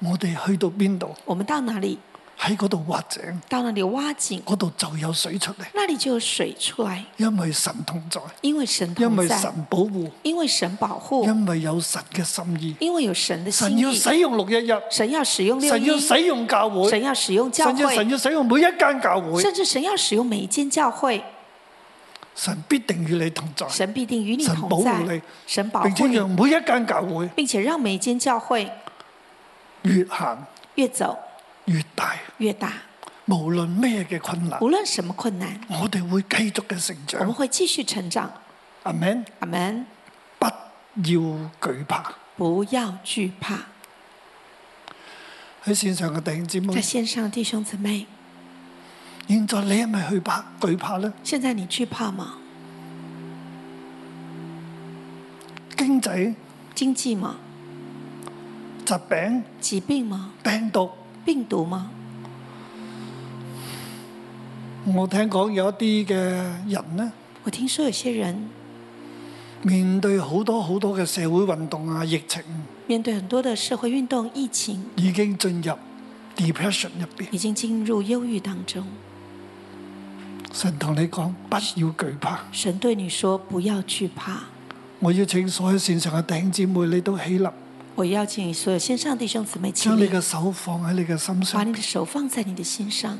我哋去到邊度， 我們到哪裡？ 喺嗰度挖井， 到那裡挖井， 嗰度就有水出嚟。 那裡就有水出來， 因為神同在， 因為神同在， 因為神保護， 因為神保護， 因為有神嘅心意。 因為有神的心神要意。 使用六一一， 神要使用六一， 神要使用教會， 神要使用教甚至會， 神要使用每一間教會， 甚至神要使用每一間教會。 神必定與你同在， 神必定與你神保同在護你， 神保並且護你， 讓每一間教會並且讓每一間教會越行越走越大。 越大。 無論咩嘅困難， 無論什麼困難， 我哋會繼續嘅成我們長。 會繼續成長。 阿們， 阿門。 不要懼怕。 不要懼怕。 喺線上嘅弟兄姊妹， 在線上弟兄姊妹， 現在你係咪去怕懼怕呢？ 現在你懼怕嗎？ 經濟、 經濟嗎？ 疾病、 疾病嗎？ 病毒、 病毒嗎？ 我聽講有一啲嘅人呢， 我聽說有些人面對好多好多嘅社會運動啊、疫情， 面對很多的社會運動、疫情， 已經進入 depression 入邊。 已經進入憂鬱當中。 神同你講，不要懼怕。 神對你說不要懼怕。 我邀請所有線上嘅弟兄姊妹，你都起立， 我邀請所有線上弟兄姊妹起將你立， 嘅手放喺你嘅心把上你。的手放在你的心上。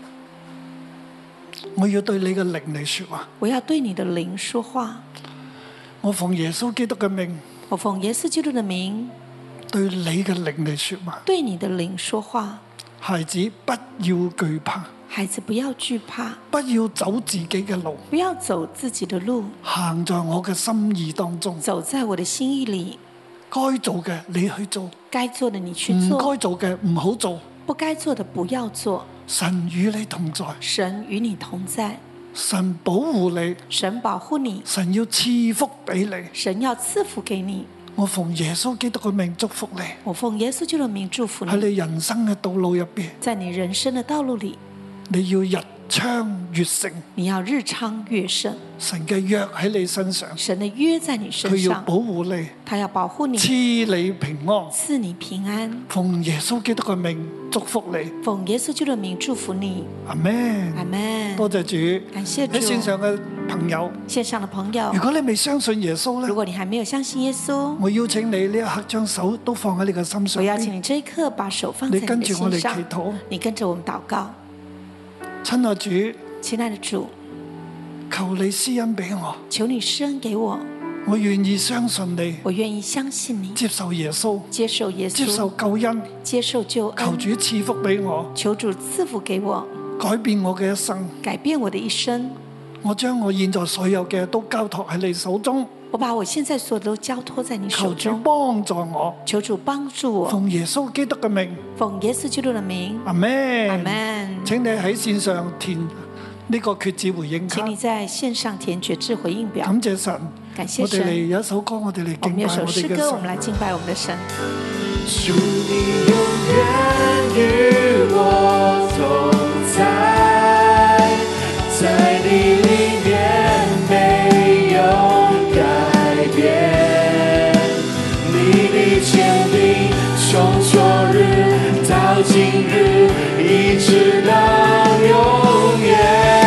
我要對你嘅靈嚟說話。 我要對你的靈說話。 我奉耶穌基督嘅命， 我奉耶穌基督的名， 對你嘅靈嚟說話。 對你的靈說話。 孩子，不要懼怕， 孩子不要懼怕， 不要走自己嘅路， 不要走自己的路， 行在我嘅心意當中。 走在我的心意裡。 該做嘅你去做， 該做的你去唔做， 該做嘅唔好做。 不該做的不要做。 神與你同在， 神與你同在， 神保護你， 神保護你， 神要賜福俾你。 神要賜福給你。 我奉耶穌基督嘅名祝福你， 我奉耶穌基督的名祝福喺你， 你人生嘅道路入邊， 在你人生的道路裡， 你要日昌月盛。 你要日昌月盛。 神嘅約喺你身上， 神的約在你身上， 佢要保護你， 他要保護你， 賜你平安。 賜你平安。 奉耶穌基督嘅名祝福你， 奉耶穌基督的名祝福你。 阿門。 阿門。 多謝主。 感謝主。 喺線上嘅朋友， 線上的朋友， 如果你未相信耶穌咧， 如果你還沒有相信耶穌， 我邀請你呢一刻將手都放喺你嘅心上我邀請邊， 你這一刻把手放在你你的跟住我哋祈心上， 禱。 你跟着我們禱告。 親愛主， 親愛的主， 求你施恩俾我， 求你施恩給我， 我願意相信你， 我願意相信你， 接受耶穌， 接受耶穌， 接受救恩， 接受救恩， 求主賜福俾我， 求主賜福給我， 改變我嘅一生。 改變我的一生。 我將我現在所有嘅都交託喺你手中， 我把我現在所有都交託在你手求主中， 幫助我。 求主幫助我， 奉耶穌基督嘅名， 奉耶穌基督的名， 阿門。 阿門。 請你喺線上填呢個決志回應卡請。你在線上填決志回應表。 感謝神， 感謝我哋嚟神。 有一首歌，我哋嚟敬拜我們有首我哋嘅詩歌，我們神。 來敬拜我們的神。 主你永遠與我同在，在你裡面沒有改變，你的堅定從昨日到今日，一直到永遠。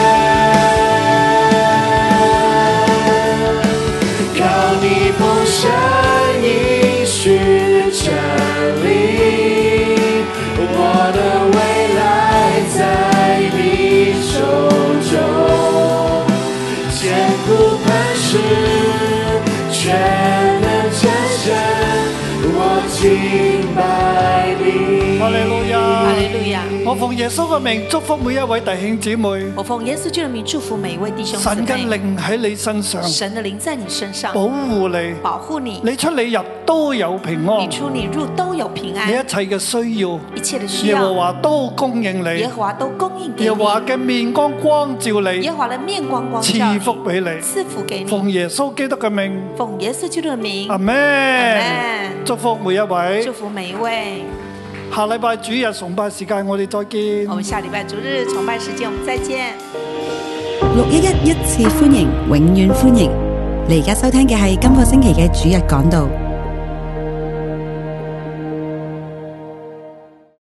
靠你豐盛應許站立，我的未來在你手中，堅固磐石，全能戰勝，我敬拜你。 哈利路亞， 哈利路亞。 我奉耶穌嘅名祝福每一位弟兄姊妹， 我奉耶穌基督的名祝福每一位弟兄姊神嘅妹。 靈喺你身上， 神的靈在你身上， 保護你， 保護你， 你出你入都有平安你，出你入都有平安你，一切嘅需要， 一切的需耶和要， 華都供應你耶，和華都供應給耶和華你， 嘅面光光照你耶，和華的面光光照賜你， 福俾你， 賜福給奉你， 耶穌基督嘅名， 奉耶穌基督的名， 阿門。 門祝福每一位祝。福每一位。 下禮拜主日崇拜時間，我哋再見我。們下禮拜主日崇拜時間，我們再見。 六一一一次歡迎，永遠歡迎。你而家收聽嘅係今個星期嘅主日講道。